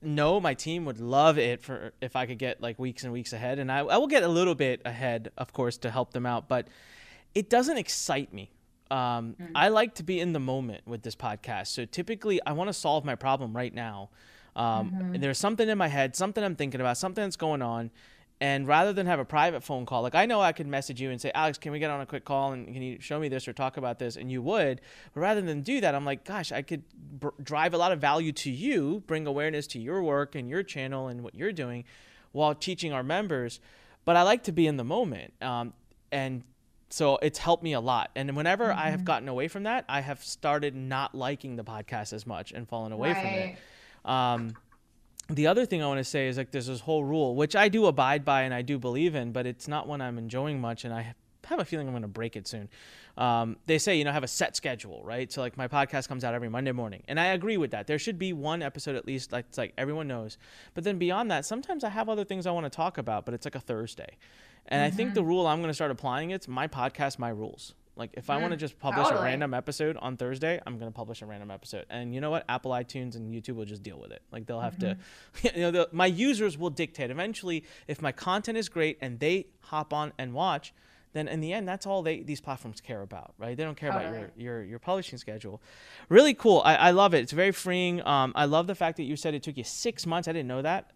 no, my team would love it for if I could get like weeks and weeks ahead. And I will get a little bit ahead, of course, to help them out. But it doesn't excite me. I like to be in the moment with this podcast. So typically I want to solve my problem right now. There's something in my head, something I'm thinking about, something that's going on. And rather than have a private phone call, like I know I could message you and say, Alex, can we get on a quick call and can you show me this or talk about this? And you would. But rather than do that, I'm like, gosh, I could drive a lot of value to you, bring awareness to your work and your channel and what you're doing while teaching our members. But I like to be in the moment. And so it's helped me a lot. And whenever I have gotten away from that, I have started not liking the podcast as much and fallen away from it. The other thing I want to say is like there's this whole rule, which I do abide by and I do believe in, but it's not one I'm enjoying much, and I have a feeling I'm going to break it soon. They say, have a set schedule, right? So like my podcast comes out every Monday morning, and I agree with that. There should be one episode at least, like everyone knows. But then beyond that, sometimes I have other things I want to talk about, but it's like a Thursday. And I think the rule I'm going to start applying, it's my podcast, my rules. Like if I want to just publish a random episode on Thursday, I'm going to publish a random episode. And you know what? Apple iTunes and YouTube will just deal with it. Like they'll have to, my users will dictate. Eventually, if my content is great and they hop on and watch, then in the end, that's all these platforms care about, right? They don't care about your publishing schedule. Really cool. I love it. It's very freeing. I love the fact that you said it took you 6 months. I didn't know that.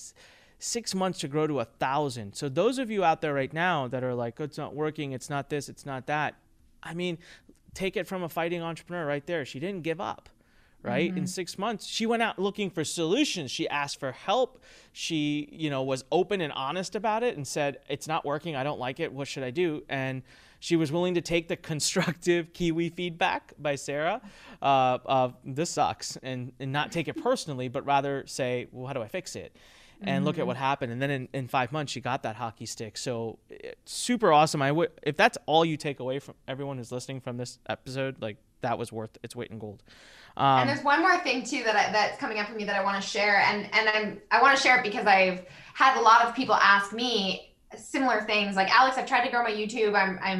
6 months to grow to 1,000. So those of you out there right now that are like, oh, it's not working, it's not this, it's not that. I mean, take it from a fighting entrepreneur right there. She didn't give up, right? In 6 months, she went out looking for solutions. She asked for help. She, was open and honest about it and said, it's not working. I don't like it. What should I do? And she was willing to take the constructive Kiwi feedback by Sarah of this sucks and not take it personally, but rather say, well, how do I fix it? And look at what happened. And then in 5 months, she got that hockey stick. So super awesome. If that's all you take away from everyone who's listening from this episode, like that was worth its weight in gold. And there's one more thing too that's coming up for me that I want to share. And I want to share it because I've had a lot of people ask me similar things. Like, Alex, I've tried to grow my YouTube.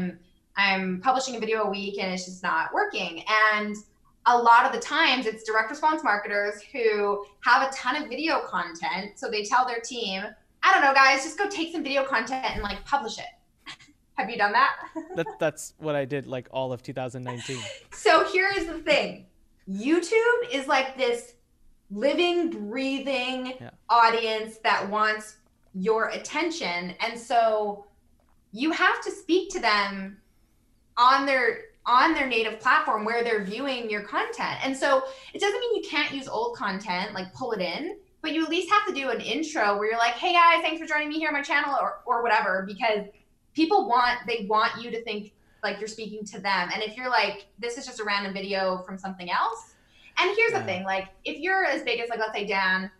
I'm publishing a video a week and it's just not working. And a lot of the times it's direct response marketers who have a ton of video content. So they tell their team, I don't know, guys, just go take some video content and like publish it. Have you done that? That's what I did like all of 2019. So here is the thing. YouTube is like this living, breathing audience that wants your attention. And so you have to speak to them on their native platform where they're viewing your content. And so it doesn't mean you can't use old content, like pull it in, but you at least have to do an intro where you're like, hey guys, thanks for joining me here on my channel or whatever, because people want you to think like you're speaking to them. And if you're like, this is just a random video from something else. And here's the thing, like if you're as big as like, let's say Dan,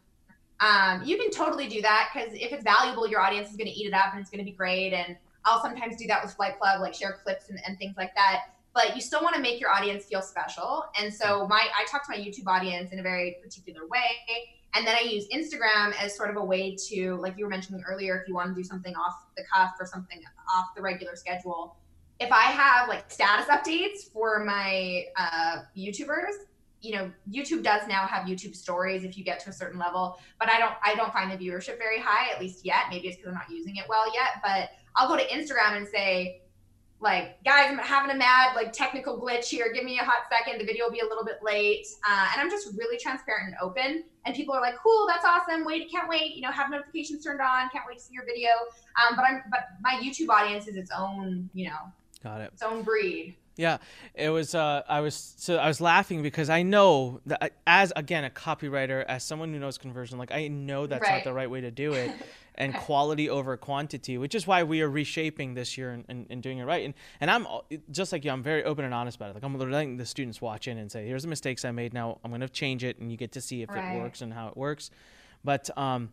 you can totally do that, because if it's valuable, your audience is going to eat it up and it's going to be great. And I'll sometimes do that with Flight Club, like share clips and things like that. But you still want to make your audience feel special. And so I talk to my YouTube audience in a very particular way. And then I use Instagram as sort of a way to, like you were mentioning earlier, if you want to do something off the cuff or something off the regular schedule. If I have like status updates for my YouTubers, YouTube does now have YouTube stories if you get to a certain level, but I don't find the viewership very high, at least yet. Maybe it's because I'm not using it well yet, but I'll go to Instagram and say, like, guys, I'm having a mad like technical glitch here. Give me a hot second. The video will be a little bit late. And I'm just really transparent and open. And people are like, cool, that's awesome. Can't wait. Have notifications turned on. Can't wait to see your video. But my YouTube audience is its own, Got it. Its own breed. Yeah, it was. I was laughing because I know that as again a copywriter, as someone who knows conversion, like I know that's not the right way to do it, and quality over quantity, which is why we are reshaping this year and doing it right. And I'm just like you. I'm very open and honest about it. Like I'm letting the students watch in and say, here's the mistakes I made. Now I'm going to change it, and you get to see if it works and how it works. But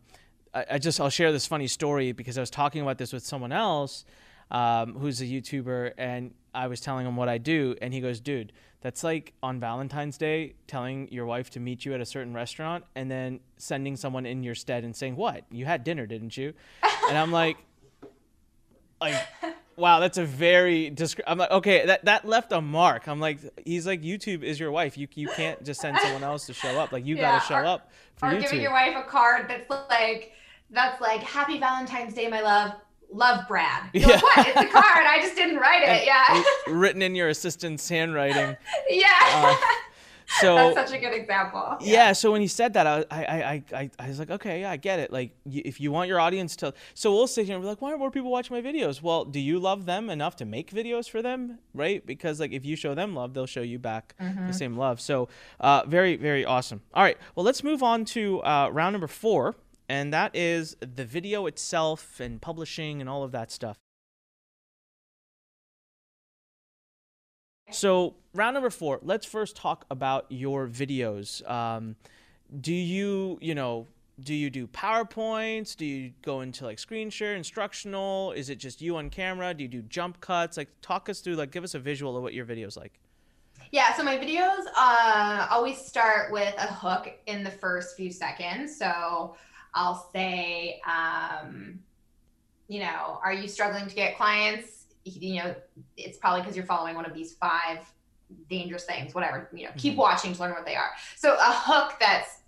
I'll share this funny story because I was talking about this with someone else. Who's a YouTuber, and I was telling him what I do, and he goes, dude, that's like on Valentine's Day telling your wife to meet you at a certain restaurant and then sending someone in your stead and saying, what? You had dinner, didn't you? And I'm like, Wow, that's a very I'm like, okay, that left a mark. I'm like, he's like, YouTube is your wife. You can't just send someone else to show up. Like, you got to show up for YouTube. Or giving your wife a card that's like Happy Valentine's Day, my love Brad. You're like, what? It's a card. I just didn't write it. Yeah. Written in your assistant's handwriting. Yeah. So that's such a good example. Yeah. So when he said that, I was like, okay, yeah, I get it. Like, if you want your audience to, so we'll sit here and be like, why aren't more people watching my videos? Well, do you love them enough to make videos for them, right? Because like, if you show them love, they'll show you back the same love. So very, very awesome. All right. Well, let's move on to round number 4, and that is the video itself and publishing and all of that stuff. So round number 4, let's first talk about your videos. Do you do PowerPoints? Do you go into like screen share, instructional? Is it just you on camera? Do you do jump cuts? Like, talk us through, like, give us a visual of what your video's like. Yeah, so my videos always start with a hook in the first few seconds. So I'll say, are you struggling to get clients? It's probably because you're following one of these 5 dangerous things, whatever, keep watching to learn what they are. So a hook that's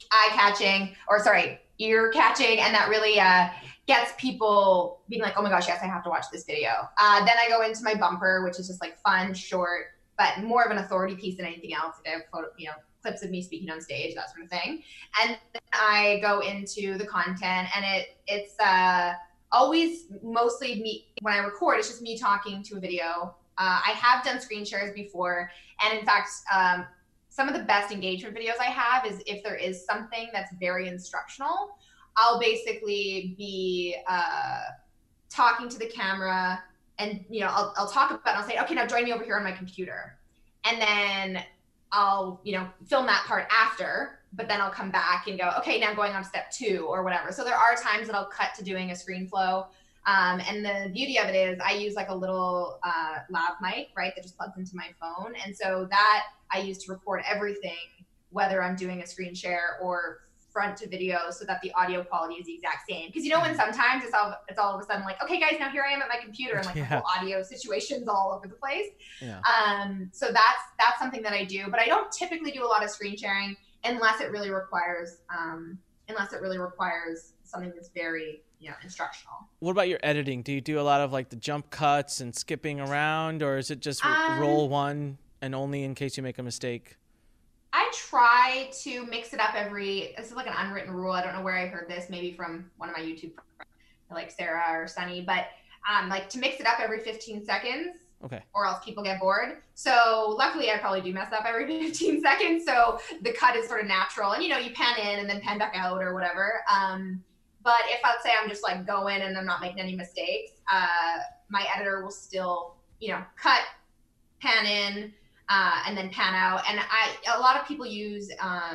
ear catching, and that really gets people being like, oh my gosh, yes, I have to watch this video. Then I go into my bumper, which is just like fun, short, but more of an authority piece than anything else. I have clips of me speaking on stage, that sort of thing. And then I go into the content, and it's always mostly me. When I record, it's just me talking to a video. I have done screen shares before, and in fact, some of the best engagement videos I have is if there is something that's very instructional. I'll basically be talking to the camera, and I'll talk about it. I'll say, okay, now join me over here on my computer, and then I'll film that part after. But then I'll come back and go, okay, now going on step 2 or whatever. So there are times that I'll cut to doing a screen flow. And the beauty of it is I use like a little lav mic, right, that just plugs into my phone. And so that I use to record everything, whether I'm doing a screen share or front to video, so that the audio quality is the exact same. Because when sometimes it's all of a sudden like, okay guys, now here I am at my computer, and like the whole audio situation's all over the place. Yeah. So that's something that I do, but I don't typically do a lot of screen sharing unless it really requires something that's very instructional. What about your editing? Do you do a lot of like the jump cuts and skipping around, or is it just roll one and only in case you make a mistake? I try to mix it up this is like an unwritten rule. I don't know where I heard this, maybe from one of my YouTube friends, like Sarah or Sunny, but like to mix it up every 15 seconds. Okay. Or else people get bored. So luckily I probably do mess up every 15 seconds. So the cut is sort of natural, and you pan in and then pan back out or whatever. But if I'd say I'm just like going and I'm not making any mistakes, my editor will still, cut, pan in, and then pan out. And a lot of people use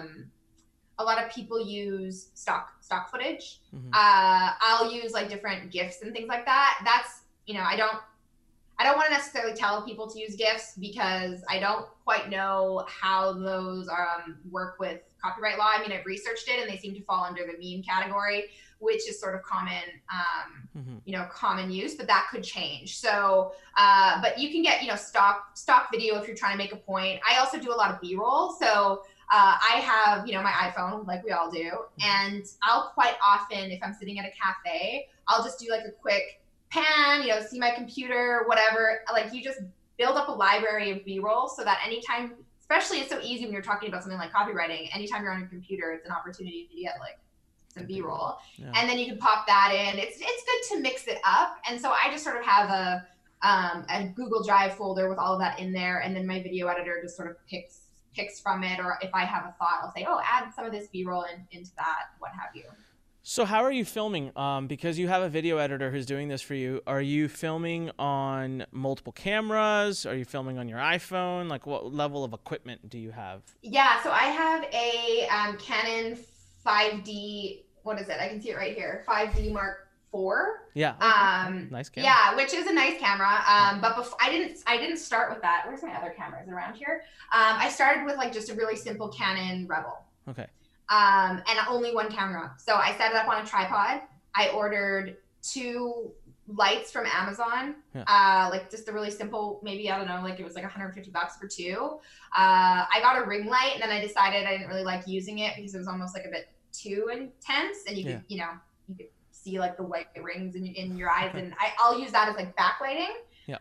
stock footage. Mm-hmm. I'll use like different GIFs and things like that. That's, I don't want to necessarily tell people to use GIFs because I don't quite know how those work with copyright law. I mean, I've researched it and they seem to fall under the meme category, which is sort of common, common use, but that could change. So, but you can get, stock video if you're trying to make a point. I also do a lot of B-roll. So I have, my iPhone, like we all do. And I'll quite often, if I'm sitting at a cafe, I'll just do like a quick pan, see my computer, whatever. Like you just build up a library of B-roll so that anytime, especially it's so easy when you're talking about something like copywriting, anytime you're on your computer, it's an opportunity to get like some B-roll. Yeah. And then you can pop that in. It's good to mix it up. And so I just sort of have a Google Drive folder with all of that in there. And then my video editor just sort of picks from it. Or if I have a thought, I'll say, oh, add some of this B-roll into that, what have you. So how are you filming? Because you have a video editor who's doing this for you. Are you filming on multiple cameras? Are you filming on your iPhone? Like what level of equipment do you have? Yeah, so I have a Canon 5D, what is it? I can see it right here, 5D Mark IV. Yeah. Nice camera. Yeah, which is a nice camera. But before, I didn't start with that. Where's my other cameras around here? I started with like just a really simple Canon Rebel. Okay. And only one camera. So I set it up on a tripod. I ordered two lights from Amazon, Yeah. like just a really simple, maybe, I don't know, like it was like $150 for two. I got a ring light, and then I decided I didn't really like using it because it was almost like a bit too intense, and you Yeah. could, you could see like the white rings in your eyes, and I'll use that as like backlighting. Yeah.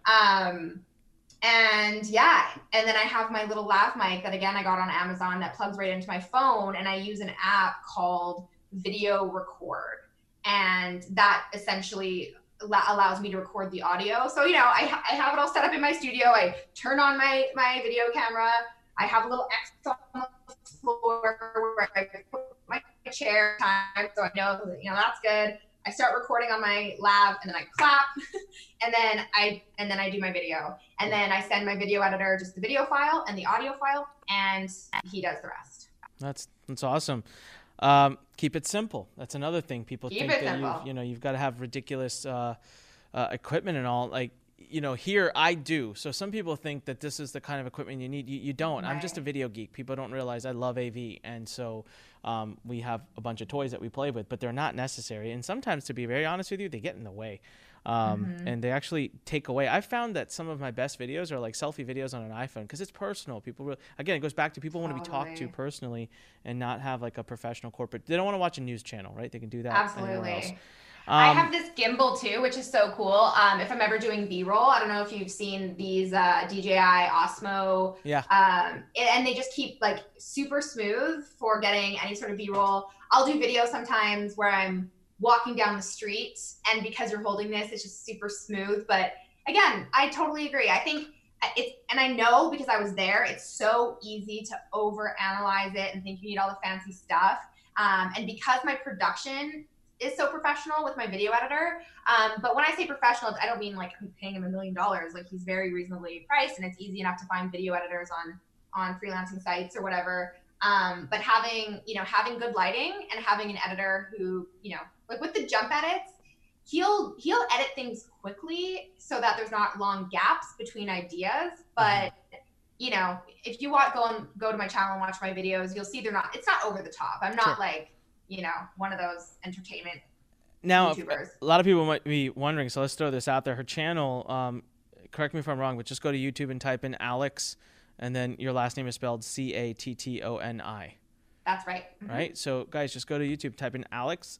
And yeah, and then I have my little lav mic that, again, I got on Amazon that plugs right into my phone, and I use an app called Video Record, and that essentially allows me to record the audio. So, I have it all set up in my studio. I turn on my video camera. I have a little X on the floor where I put my chair time, so I know, that's good. I start recording on my lav, and then I clap, and then I do my video, and then I send my video editor just the video file and the audio file, and he does the rest. That's awesome. Keep it simple. That's another thing. People think that you've got to have ridiculous equipment and all. Like, here I do. So some people think that this is the kind of equipment you need. You don't. Right. I'm just a video geek. People don't realize I love AV, and so we have a bunch of toys that we play with, but they're not necessary. And sometimes, to be very honest with you, they get in the way. And they actually take away. I've found that some of my best videos are like selfie videos on an iPhone because it's personal. People again, it goes back to people want to be talked to personally and not have like a professional corporate. They don't want to watch a news channel, right? They can do that. Absolutely. I have this gimbal too, which is so cool. If I'm ever doing B-roll, I don't know if you've seen these DJI Osmo. Yeah. And they just keep like super smooth for getting any sort of B-roll. I'll do videos sometimes where I'm walking down the street, and because you're holding this, it's just super smooth. But again, I totally agree. I think and I know because I was there, it's so easy to overanalyze it and think you need all the fancy stuff. And because my production is so professional with my video editor. But when I say professional, I don't mean like I'm paying him $1 million. Like, he's very reasonably priced, and it's easy enough to find video editors on freelancing sites or whatever. But having good lighting and having an editor who, like with the jump edits, he'll edit things quickly so that there's not long gaps between ideas. But if you go to my channel and watch my videos, you'll see it's not over the top. I'm not like, one of those entertainment YouTubers. A lot of people might be wondering, so let's throw this out there. Her channel, correct me if I'm wrong, but just go to YouTube and type in Alex, and then your last name is spelled Cattoni. That's right. Mm-hmm. Right? So, guys, just go to YouTube, type in Alex,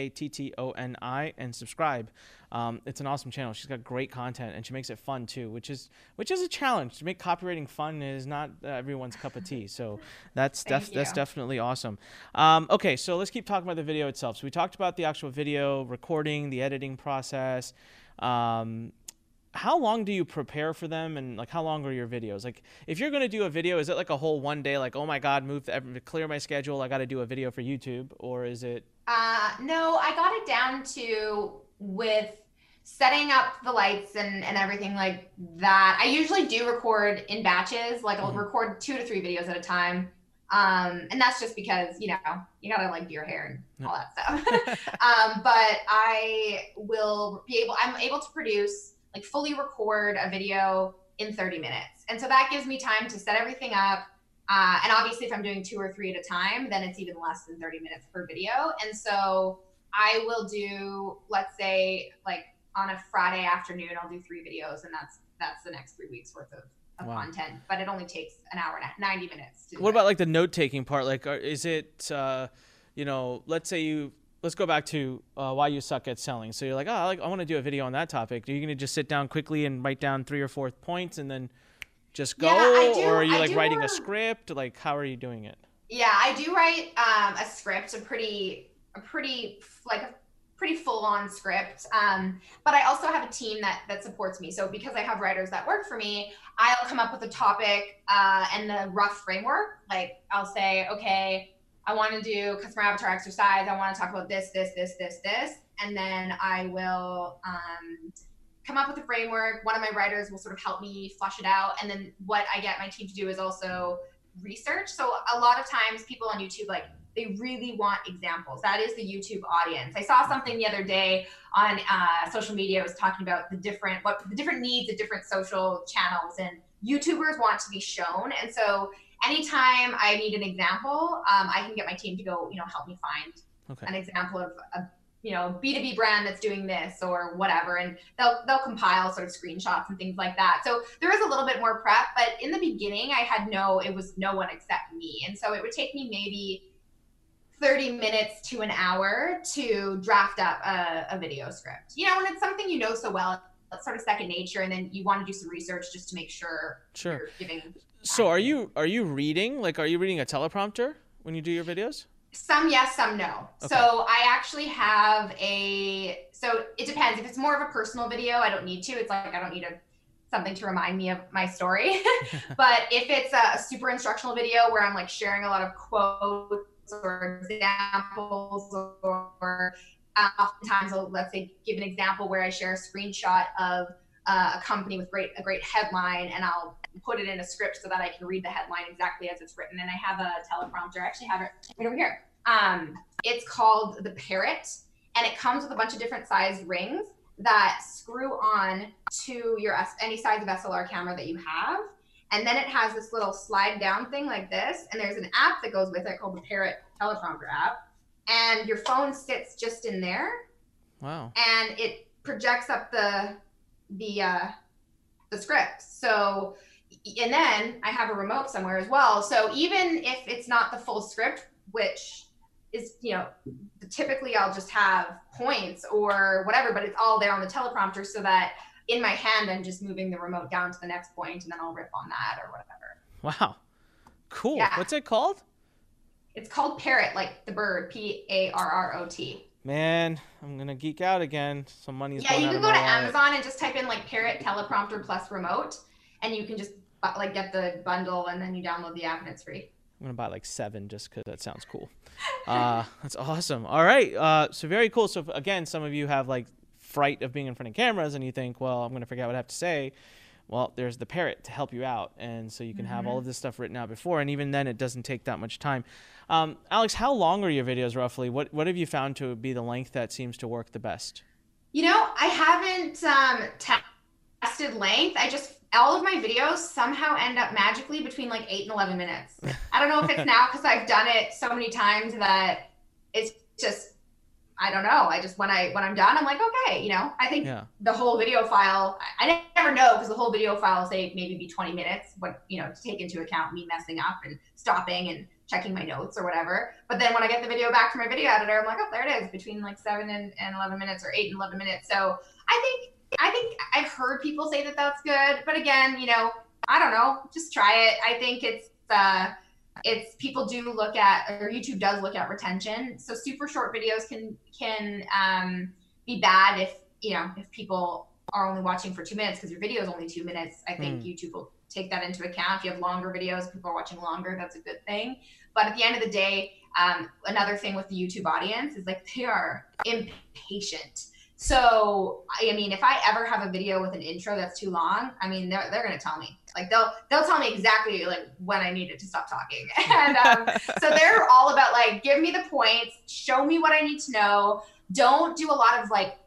Cattoni, and subscribe. It's an awesome channel. She's got great content, and she makes it fun, too, which is a challenge. To make copywriting fun is not everyone's cup of tea. So that's definitely awesome. Okay, so let's keep talking about the video itself. So we talked about the actual video recording, the editing process. How long do you prepare for them, and like how long are your videos? Like, if you're going to do a video, is it like a whole one day, like, oh my God, clear my schedule, I got to do a video for YouTube, or is it? No, I got it down to with setting up the lights and everything like that. I usually do record in batches, like I'll record 2 to 3 videos at a time. And that's just because, you gotta like do your hair and all that stuff. But I'm able to produce, like, fully record a video in 30 minutes. And so that gives me time to set everything up. And obviously if I'm doing 2 or 3 at a time, then it's even less than 30 minutes per video. And so I will do, let's say, like on a Friday afternoon, I'll do 3 videos, and that's the next 3 weeks worth of content. But it only takes an hour and 90 minutes to do. What about like the note-taking part? Like, is it, let's go back to why you suck at selling. So you're like, I want to do a video on that topic. Are you going to just sit down quickly and write down 3 or 4 points and then just go? Or are you like writing a script? Like, how are you doing it? Yeah, I do write a script, a pretty full-on script. But I also have a team that supports me. So because I have writers that work for me, I'll come up with a topic and the rough framework. Like, I'll say, okay, I want to do customer avatar exercise. I want to talk about this. And then I will come up with a framework. One of my writers will sort of help me flush it out. And then what I get my team to do is also research. So a lot of times people on YouTube, like, they really want examples. That is the YouTube audience. I saw something the other day on social media. It was talking about the different needs of different social channels, and YouTubers want to be shown. And so anytime I need an example, I can get my team to go, help me find an example of B2B brand that's doing this or whatever. And they'll compile sort of screenshots and things like that. So there is a little bit more prep, but in the beginning it was no one except me. And so it would take me maybe 30 minutes to an hour to draft up a video script. When it's something so well, it's sort of second nature, and then you want to do some research just to make sure you're giving. So are you reading? Like, are you reading a teleprompter when you do your videos? Some yes, some no. Okay. So I actually have so it depends. If it's more of a personal video, I don't need to. It's like I don't need something to remind me of my story. But if it's a super instructional video where I'm like sharing a lot of quotes or examples, or oftentimes let's say give an example where I share a screenshot of a company with a great headline, and I'll put it in a script so that I can read the headline exactly as it's written. And I have a teleprompter. I actually have it right over here. It's called the Parrot, and it comes with a bunch of different sized rings that screw on to any size of SLR camera that you have. And then it has this little slide down thing like this. And there's an app that goes with it called the Parrot teleprompter app. And your phone sits just in there. Wow. And it projects up the script. So, and then I have a remote somewhere as well. So even if it's not the full script, which is, typically I'll just have points or whatever, but it's all there on the teleprompter so that in my hand, I'm just moving the remote down to the next point and then I'll riff on that or whatever. Wow. Cool. Yeah. What's it called? It's called Parrot, like the bird, Parrot. Man, I'm going to geek out again. Some money's going out. Yeah, you can go to Amazon and just type in like Parrot teleprompter plus remote, and you can just like get the bundle and then you download the app and it's free. I'm going to buy like 7 just because that sounds cool. That's awesome. All right. So very cool. So again, some of you have like fright of being in front of cameras and you think, well, I'm going to forget what I have to say. Well, there's the Parrot to help you out. And so you can have all of this stuff written out before. And even then, it doesn't take that much time. Alex, how long are your videos roughly? What have you found to be the length that seems to work the best? I haven't tested length. All of my videos somehow end up magically between like 8 and 11 minutes. I don't know if it's now because I've done it so many times that it's just, I don't know. When I'm done, I'm like, okay, I think the whole video file, I never know because the whole video file will say maybe be 20 minutes, but to take into account me messing up and stopping and checking my notes or whatever. But then when I get the video back to my video editor, I'm like, oh, there it is, between like 7 and 11 minutes or 8 and 11 minutes. So I think I've heard people say that that's good, but again, I don't know, just try it. I think it's people do look at, or YouTube does look at retention. So super short videos can be bad if people are only watching for 2 minutes because your video is only 2 minutes. I think YouTube will take that into account. If you have longer videos, people are watching longer, that's a good thing. But at the end of the day, another thing with the YouTube audience is like they are impatient. So, if I ever have a video with an intro that's too long, they're going to tell me. Like, they'll tell me exactly, like, when I needed to stop talking. And so they're all about, like, give me the points, show me what I need to know. Don't do a lot of, like,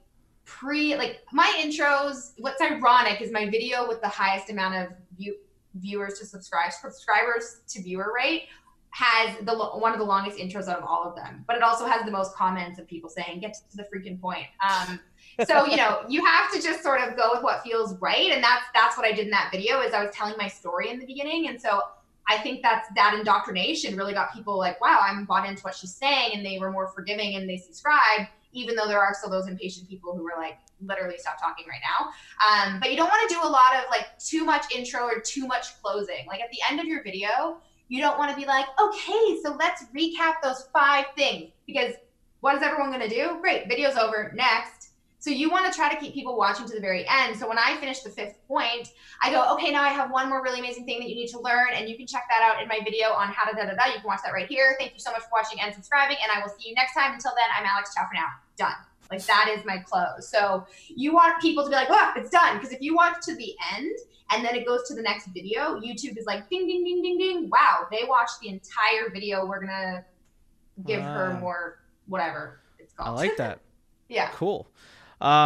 my intros, what's ironic is my video with the highest amount of viewers to subscribers to viewer rate has one of the longest intros out of all of them, but it also has the most comments of people saying, get to the freaking point. So, you have to just sort of go with what feels right. And that's what I did in that video is I was telling my story in the beginning. And so I think that indoctrination really got people like, wow, I'm bought into what she's saying. And they were more forgiving and they subscribed, even though there are still those impatient people who were like, literally stop talking right now. But you don't want to do a lot of like too much intro or too much closing. Like at the end of your video, you don't want to be like, okay, so let's recap those 5 things, because what is everyone going to do? Great, video's over, next. So you want to try to keep people watching to the very end. So when I finish the 5th point, I go, okay, now I have one more really amazing thing that you need to learn, and you can check that out in my video on how to da-da-da. You can watch that right here. Thank you so much for watching and subscribing, and I will see you next time. Until then, I'm Alex. Ciao for now. Done. Like, that is my close. So you want people to be like, oh, it's done. Because if you watch to the end and then it goes to the next video, YouTube is like, ding, ding, ding, ding, ding. Wow, they watched the entire video. We're going to give her more, whatever it's called. I like that. Yeah. Cool.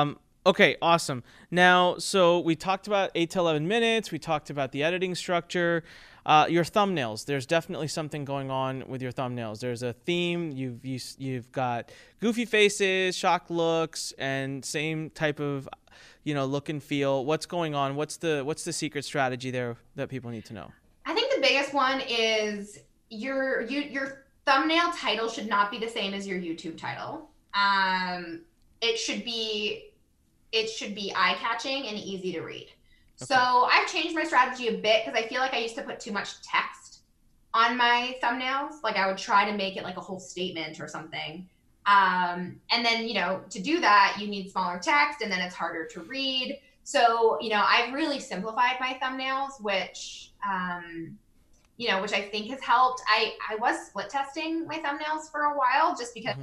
Okay, awesome. Now, so we talked about 8 to 11 minutes. We talked about the editing structure. Your thumbnails. There's definitely something going on with your thumbnails. There's a theme. You've got goofy faces, shock looks, and same type of, look and feel. What's going on? What's the secret strategy there that people need to know? I think the biggest one is your thumbnail title should not be the same as your YouTube title. It should be eye-catching and easy to read. Okay. So I've changed my strategy a bit because I feel like I used to put too much text on my thumbnails. Like I would try to make it like a whole statement or something. And then, to do that, you need smaller text and then it's harder to read. So, I've really simplified my thumbnails, which I think has helped. I was split testing my thumbnails for a while just because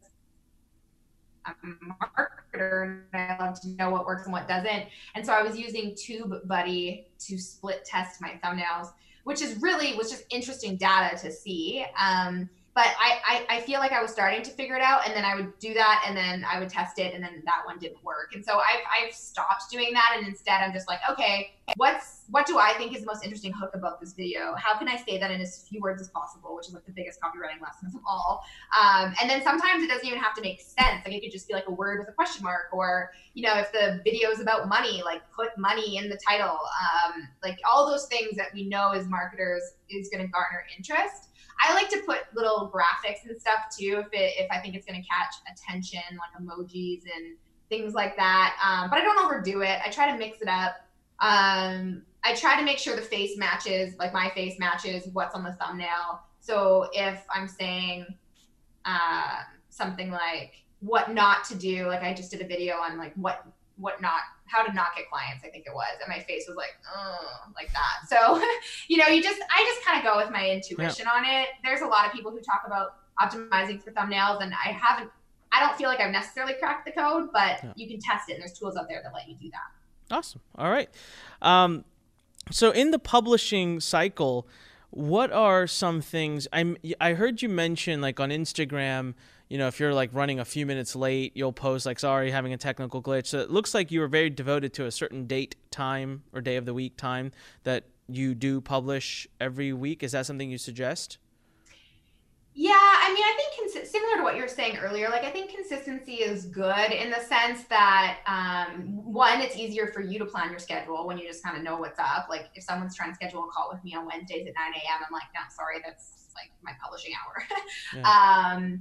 I'm a marketer and I love to know what works and what doesn't. And so I was using TubeBuddy to split test my thumbnails, which was just interesting data to see. But I feel like I was starting to figure it out, and then I would do that, and then I would test it, and then that one didn't work. And so I've stopped doing that, and instead I'm just like, okay, what do I think is the most interesting hook about this video? How can I say that in as few words as possible, which is like the biggest copywriting lesson of all. And then sometimes it doesn't even have to make sense. Like it could just be like a word with a question mark, or if the video is about money, like put money in the title. Like all those things that we know as marketers is going to garner interest. I like to put little graphics and stuff too if I think it's going to catch attention, like emojis and things like that. But I don't overdo it. I try to mix it up. I try to make sure the face matches, like my face matches what's on the thumbnail. So if I'm saying something like what not to do, like I just did a video on like how to not get clients, I think it was, and my face was like that. So I just kind of go with my intuition on it. There's a lot of people who talk about optimizing for thumbnails, and I don't feel like I've necessarily cracked the code, but you can test it, and there's tools out there that let you do that. Awesome. All right. So in the publishing cycle, what are some things I heard you mention, like on Instagram, if you're like running a few minutes late, you'll post like, sorry, having a technical glitch. So it looks like you were very devoted to a certain date, time, or day of the week time that you do publish every week. Is that something you suggest? Yeah, I think similar to what you were saying earlier, like I think consistency is good in the sense that, one, it's easier for you to plan your schedule when you just kind of know what's up. Like if someone's trying to schedule a call with me on Wednesdays at 9 a.m., I'm like, no, sorry, that's like my publishing hour. Yeah.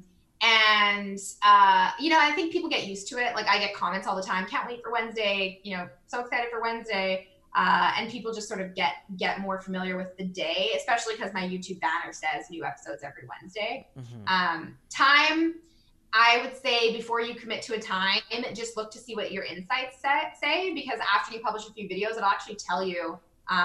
I think people get used to it. Like I get comments all the time, can't wait for Wednesday, so excited for Wednesday. And people just sort of get more familiar with the day, especially because my YouTube banner says new episodes every Wednesday. Mm-hmm. Time, I would say before you commit to a time, just look to see what your insights say, because after you publish a few videos, it'll actually tell you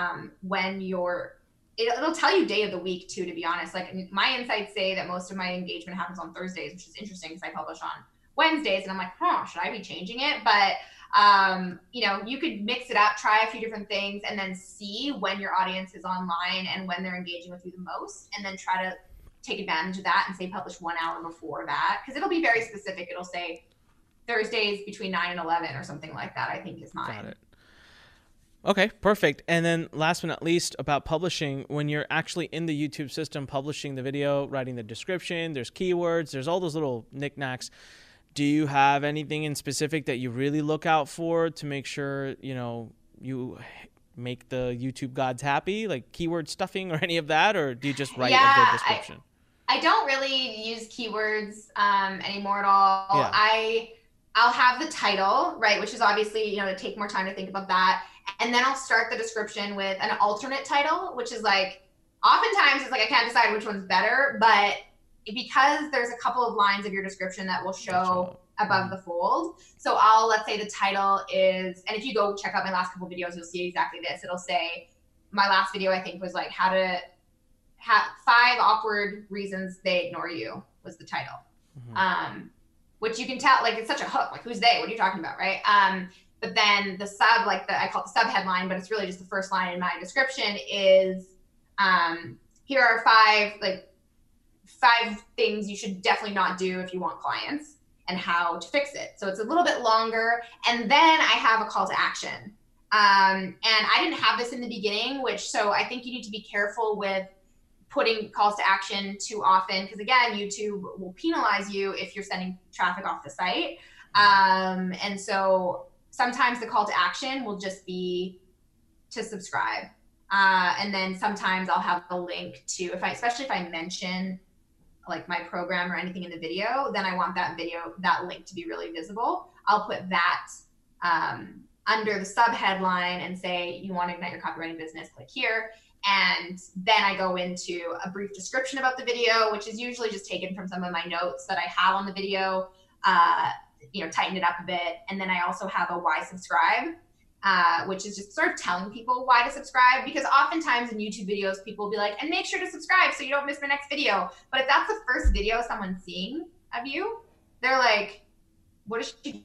it'll tell you day of the week too, to be honest. Like my insights say that most of my engagement happens on Thursdays, which is interesting because I publish on Wednesdays, and I'm like, should I be changing it? But you could mix it up, try a few different things, and then see when your audience is online and when they're engaging with you the most, and then try to take advantage of that and say publish 1 hour before that, because it'll be very specific. It'll say Thursdays between 9 and 11 or something like that, I think is mine. Got it. Okay, perfect. And then last but not least, about publishing, when you're actually in the YouTube system publishing the video, writing the description, there's keywords, there's all those little knickknacks. Do you have anything in specific that you really look out for to make sure, you make the YouTube gods happy, like keyword stuffing or any of that? Or do you just write a good description? I don't really use keywords anymore at all. Yeah. I'll have the title, right, which is obviously, to take more time to think about that. And then I'll start the description with an alternate title, which is like, oftentimes it's like I can't decide which one's better, but because there's a couple of lines of your description that will show above the fold. So let's say the title is, and if you go check out my last couple of videos, you'll see exactly this. It'll say, my last video I think was like how to have 5 awkward reasons they ignore you was the title. Mm-hmm. Which you can tell, like it's such a hook, like who's they? What are you talking about, right? But then the sub, I call it the sub headline, but it's really just the first line in my description is, here are 5 things you should definitely not do if you want clients. and how to fix it. So it's a little bit longer. And then I have a call to action. And I didn't have this in the beginning, so I think you need to be careful with putting calls to action too often, because again, YouTube will penalize you if you're sending traffic off the site. And so sometimes the call to action will just be to subscribe. And then sometimes I'll have a link to, especially if I mention like my program or anything in the video, then I want that link to be really visible. I'll put that under the sub headline and say, you want to ignite your copywriting business, click here. And then I go into a brief description about the video, which is usually just taken from some of my notes that I have on the video, tighten it up a bit. And then I also have a why subscribe, which is just sort of telling people why to subscribe, because oftentimes in YouTube videos, people will be like, and make sure to subscribe so you don't miss my next video. But if that's the first video someone's seeing of you, they're like, what does she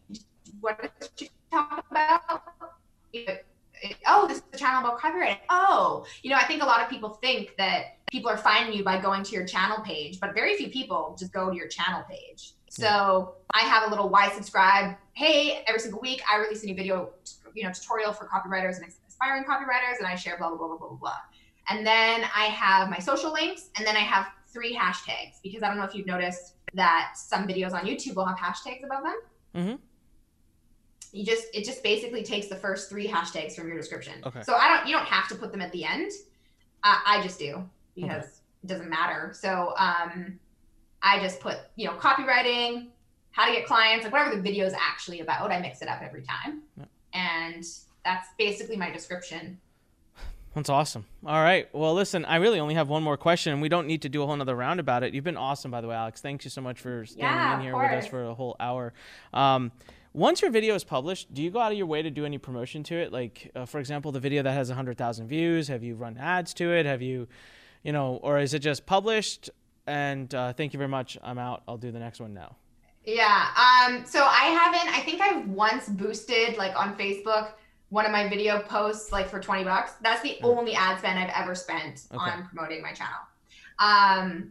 talk about? Oh, this is the channel about copywriting. Oh, I think a lot of people think that people are finding you by going to your channel page, but very few people just go to your channel page. So I have a little why subscribe. Hey, every single week I release a new video, tutorial for copywriters and aspiring copywriters, and I share blah, blah, blah, blah, blah, blah. And then I have my social links, and then I have 3 hashtags, because I don't know if you've noticed that some videos on YouTube will have hashtags above them. Mm-hmm. It just basically takes the first 3 hashtags from your description. Okay. So you don't have to put them at the end. I just do, because it doesn't matter. So I just put, copywriting, how to get clients, like whatever the video is actually about. I mix it up every time. Yep. And that's basically my description. That's awesome. All right. Well, listen, I really only have one more question, and we don't need to do a whole nother round about it. You've been awesome, by the way, Alex. Thank you so much for standing in here with us for a whole hour. Once your video is published, do you go out of your way to do any promotion to it? Like, for example, the video that has 100,000 views, have you run ads to it? Have you, or is it just published and thank you very much, I'm out, I'll do the next one now? Yeah. So I think I've once boosted, like on Facebook, one of my video posts like for $20. That's the only ad spend I've ever spent on promoting my channel.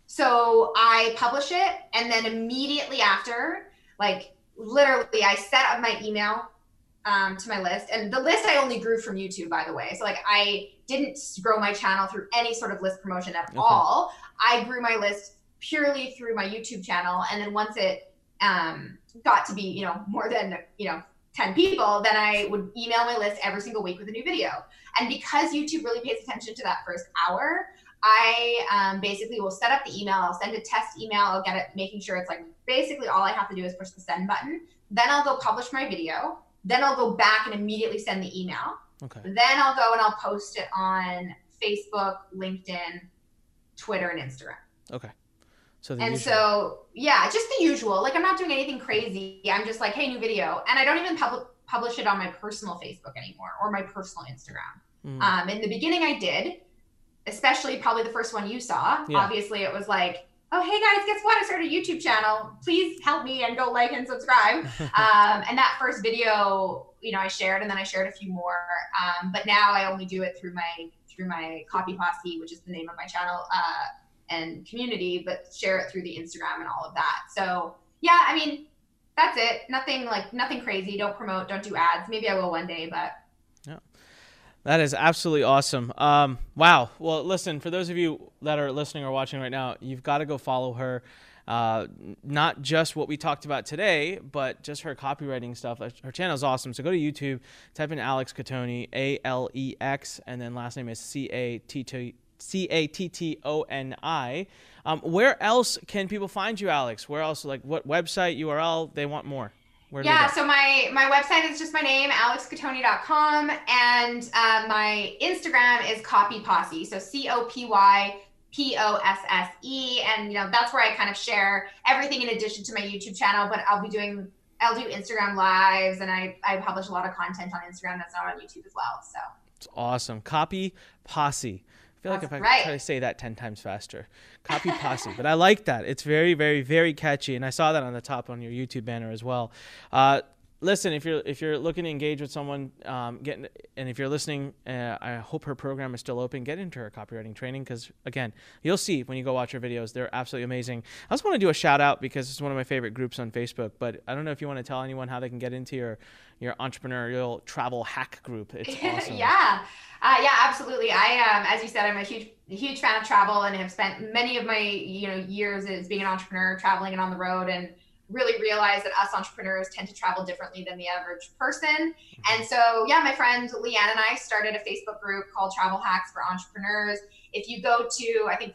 So I publish it, and then immediately after, like literally I set up my email to my list, and the list I only grew from YouTube, by the way. So like I didn't grow my channel through any sort of list promotion at all. I grew my list purely through my YouTube channel. And then once it got to be, more than, 10 people, then I would email my list every single week with a new video. And because YouTube really pays attention to that first hour, I basically will set up the email. I'll send a test email. I'll get it, making sure it's like basically all I have to do is push the send button. Then I'll go publish my video. Then I'll go back and immediately send the email. Okay. Then I'll go and I'll post it on Facebook, LinkedIn, Twitter, and Instagram. Okay. So just the usual. Like I'm not doing anything crazy. I'm just like, hey, new video. And I don't even publish it on my personal Facebook anymore or my personal Instagram. In the beginning I did, especially probably the first one you saw. Yeah. Obviously it was like, oh, hey guys, guess what? I started a YouTube channel. Please help me and go like and subscribe. And that first video, I shared, and then I shared a few more. But now I only do it through my Copy Posse, which is the name of my channel, and community, but share it through the Instagram and all of that. So yeah, I mean, that's it. Nothing crazy. Don't promote, don't do ads. Maybe I will one day, but. Yeah. That is absolutely awesome. Wow. Well, listen, for those of you that are listening or watching right now, you've got to go follow her. Not just what we talked about today, but just her copywriting stuff. Her channel is awesome. So go to YouTube, type in Alex Cattoni, Alex, and then last name is Cattoni. Where else can people find you, Alex? Where else, like what website, URL, they want more? So my website is just my name, alexcattoni.com, and my Instagram is Copy Posse, so COPYPOSSE, and that's where I kind of share everything in addition to my YouTube channel. But I'll do Instagram lives, and I publish a lot of content on Instagram that's not on YouTube as well. So it's awesome. Copy Posse. I feel like if I try to say that 10 times faster. Copy Posse. But I like that. It's very, very, very catchy. And I saw that on the top on your YouTube banner as well. listen, if you're looking to engage with someone, and if you're listening, I hope her program is still open. Get into her copywriting training, because again, you'll see when you go watch her videos, they're absolutely amazing. I also want to do a shout out because it's one of my favorite groups on Facebook, but I don't know if you want to tell anyone how they can get into your entrepreneurial travel hack group. It's awesome. Yeah, absolutely. As you said, I'm a huge fan of travel, and have spent many of my years as being an entrepreneur, traveling and on the road, and really realize that us entrepreneurs tend to travel differently than the average person. And so, my friend Leanne and I started a Facebook group called Travel Hacks for Entrepreneurs. If you go to, I think,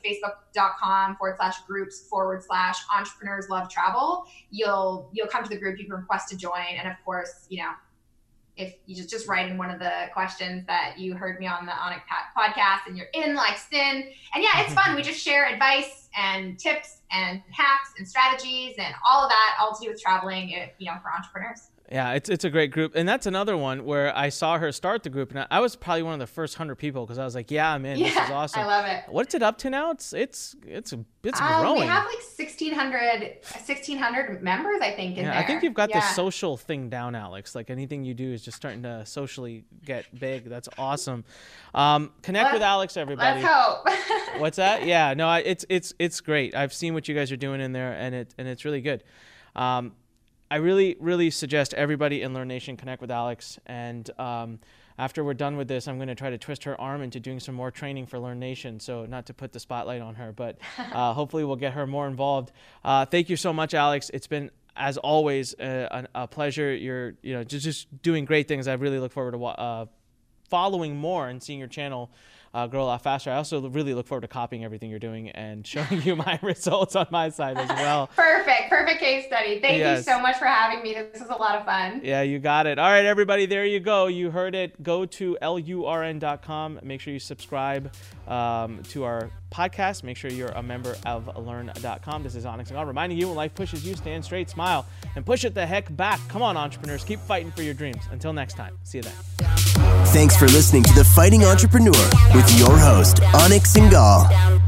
facebook.com/groups/entrepreneurs love travel, you'll come to the group. You can request to join. And of course, if you just write in one of the questions that you heard me on the Onyx podcast, and you're in like Sin. And it's fun. We just share advice and tips and hacks and strategies and all of that, all to do with traveling, for entrepreneurs. Yeah, it's a great group. And that's another one where I saw her start the group, and I was probably one of the first 100 people, because I was like, I'm in. This is awesome. I love it. What's it up to now? It's growing. We have like 1,600 members, I think, in there. I think you've got the social thing down, Alex. Like, anything you do is just starting to socially get big. That's awesome. Connect with Alex, everybody. Let's hope. What's that? Yeah, no, it's great. I've seen what you guys are doing in there, and it's really good. I really, really suggest everybody in Learn Nation connect with Alex. And after we're done with this, I'm going to try to twist her arm into doing some more training for Learn Nation. So not to put the spotlight on her, but hopefully we'll get her more involved. Thank you so much, Alex. It's been, as always, a pleasure. You're just doing great things. I really look forward to following more and seeing your channel grow a lot faster. I also really look forward to copying everything you're doing and showing you my results on my side as well. Perfect case study. Thank you so much for having me. This was a lot of fun. Yeah, you got it. All right, everybody, there you go. You heard it. Go to LURN.com. Make sure you subscribe to our podcast. Make sure you're a member of Learn.com. This is Onyx and All, reminding you, when life pushes you, stand straight, smile, and push it the heck back. Come on, entrepreneurs. Keep fighting for your dreams. Until next time. See you then. Thanks for listening to The Fighting Entrepreneur with your host, Onyx Singal.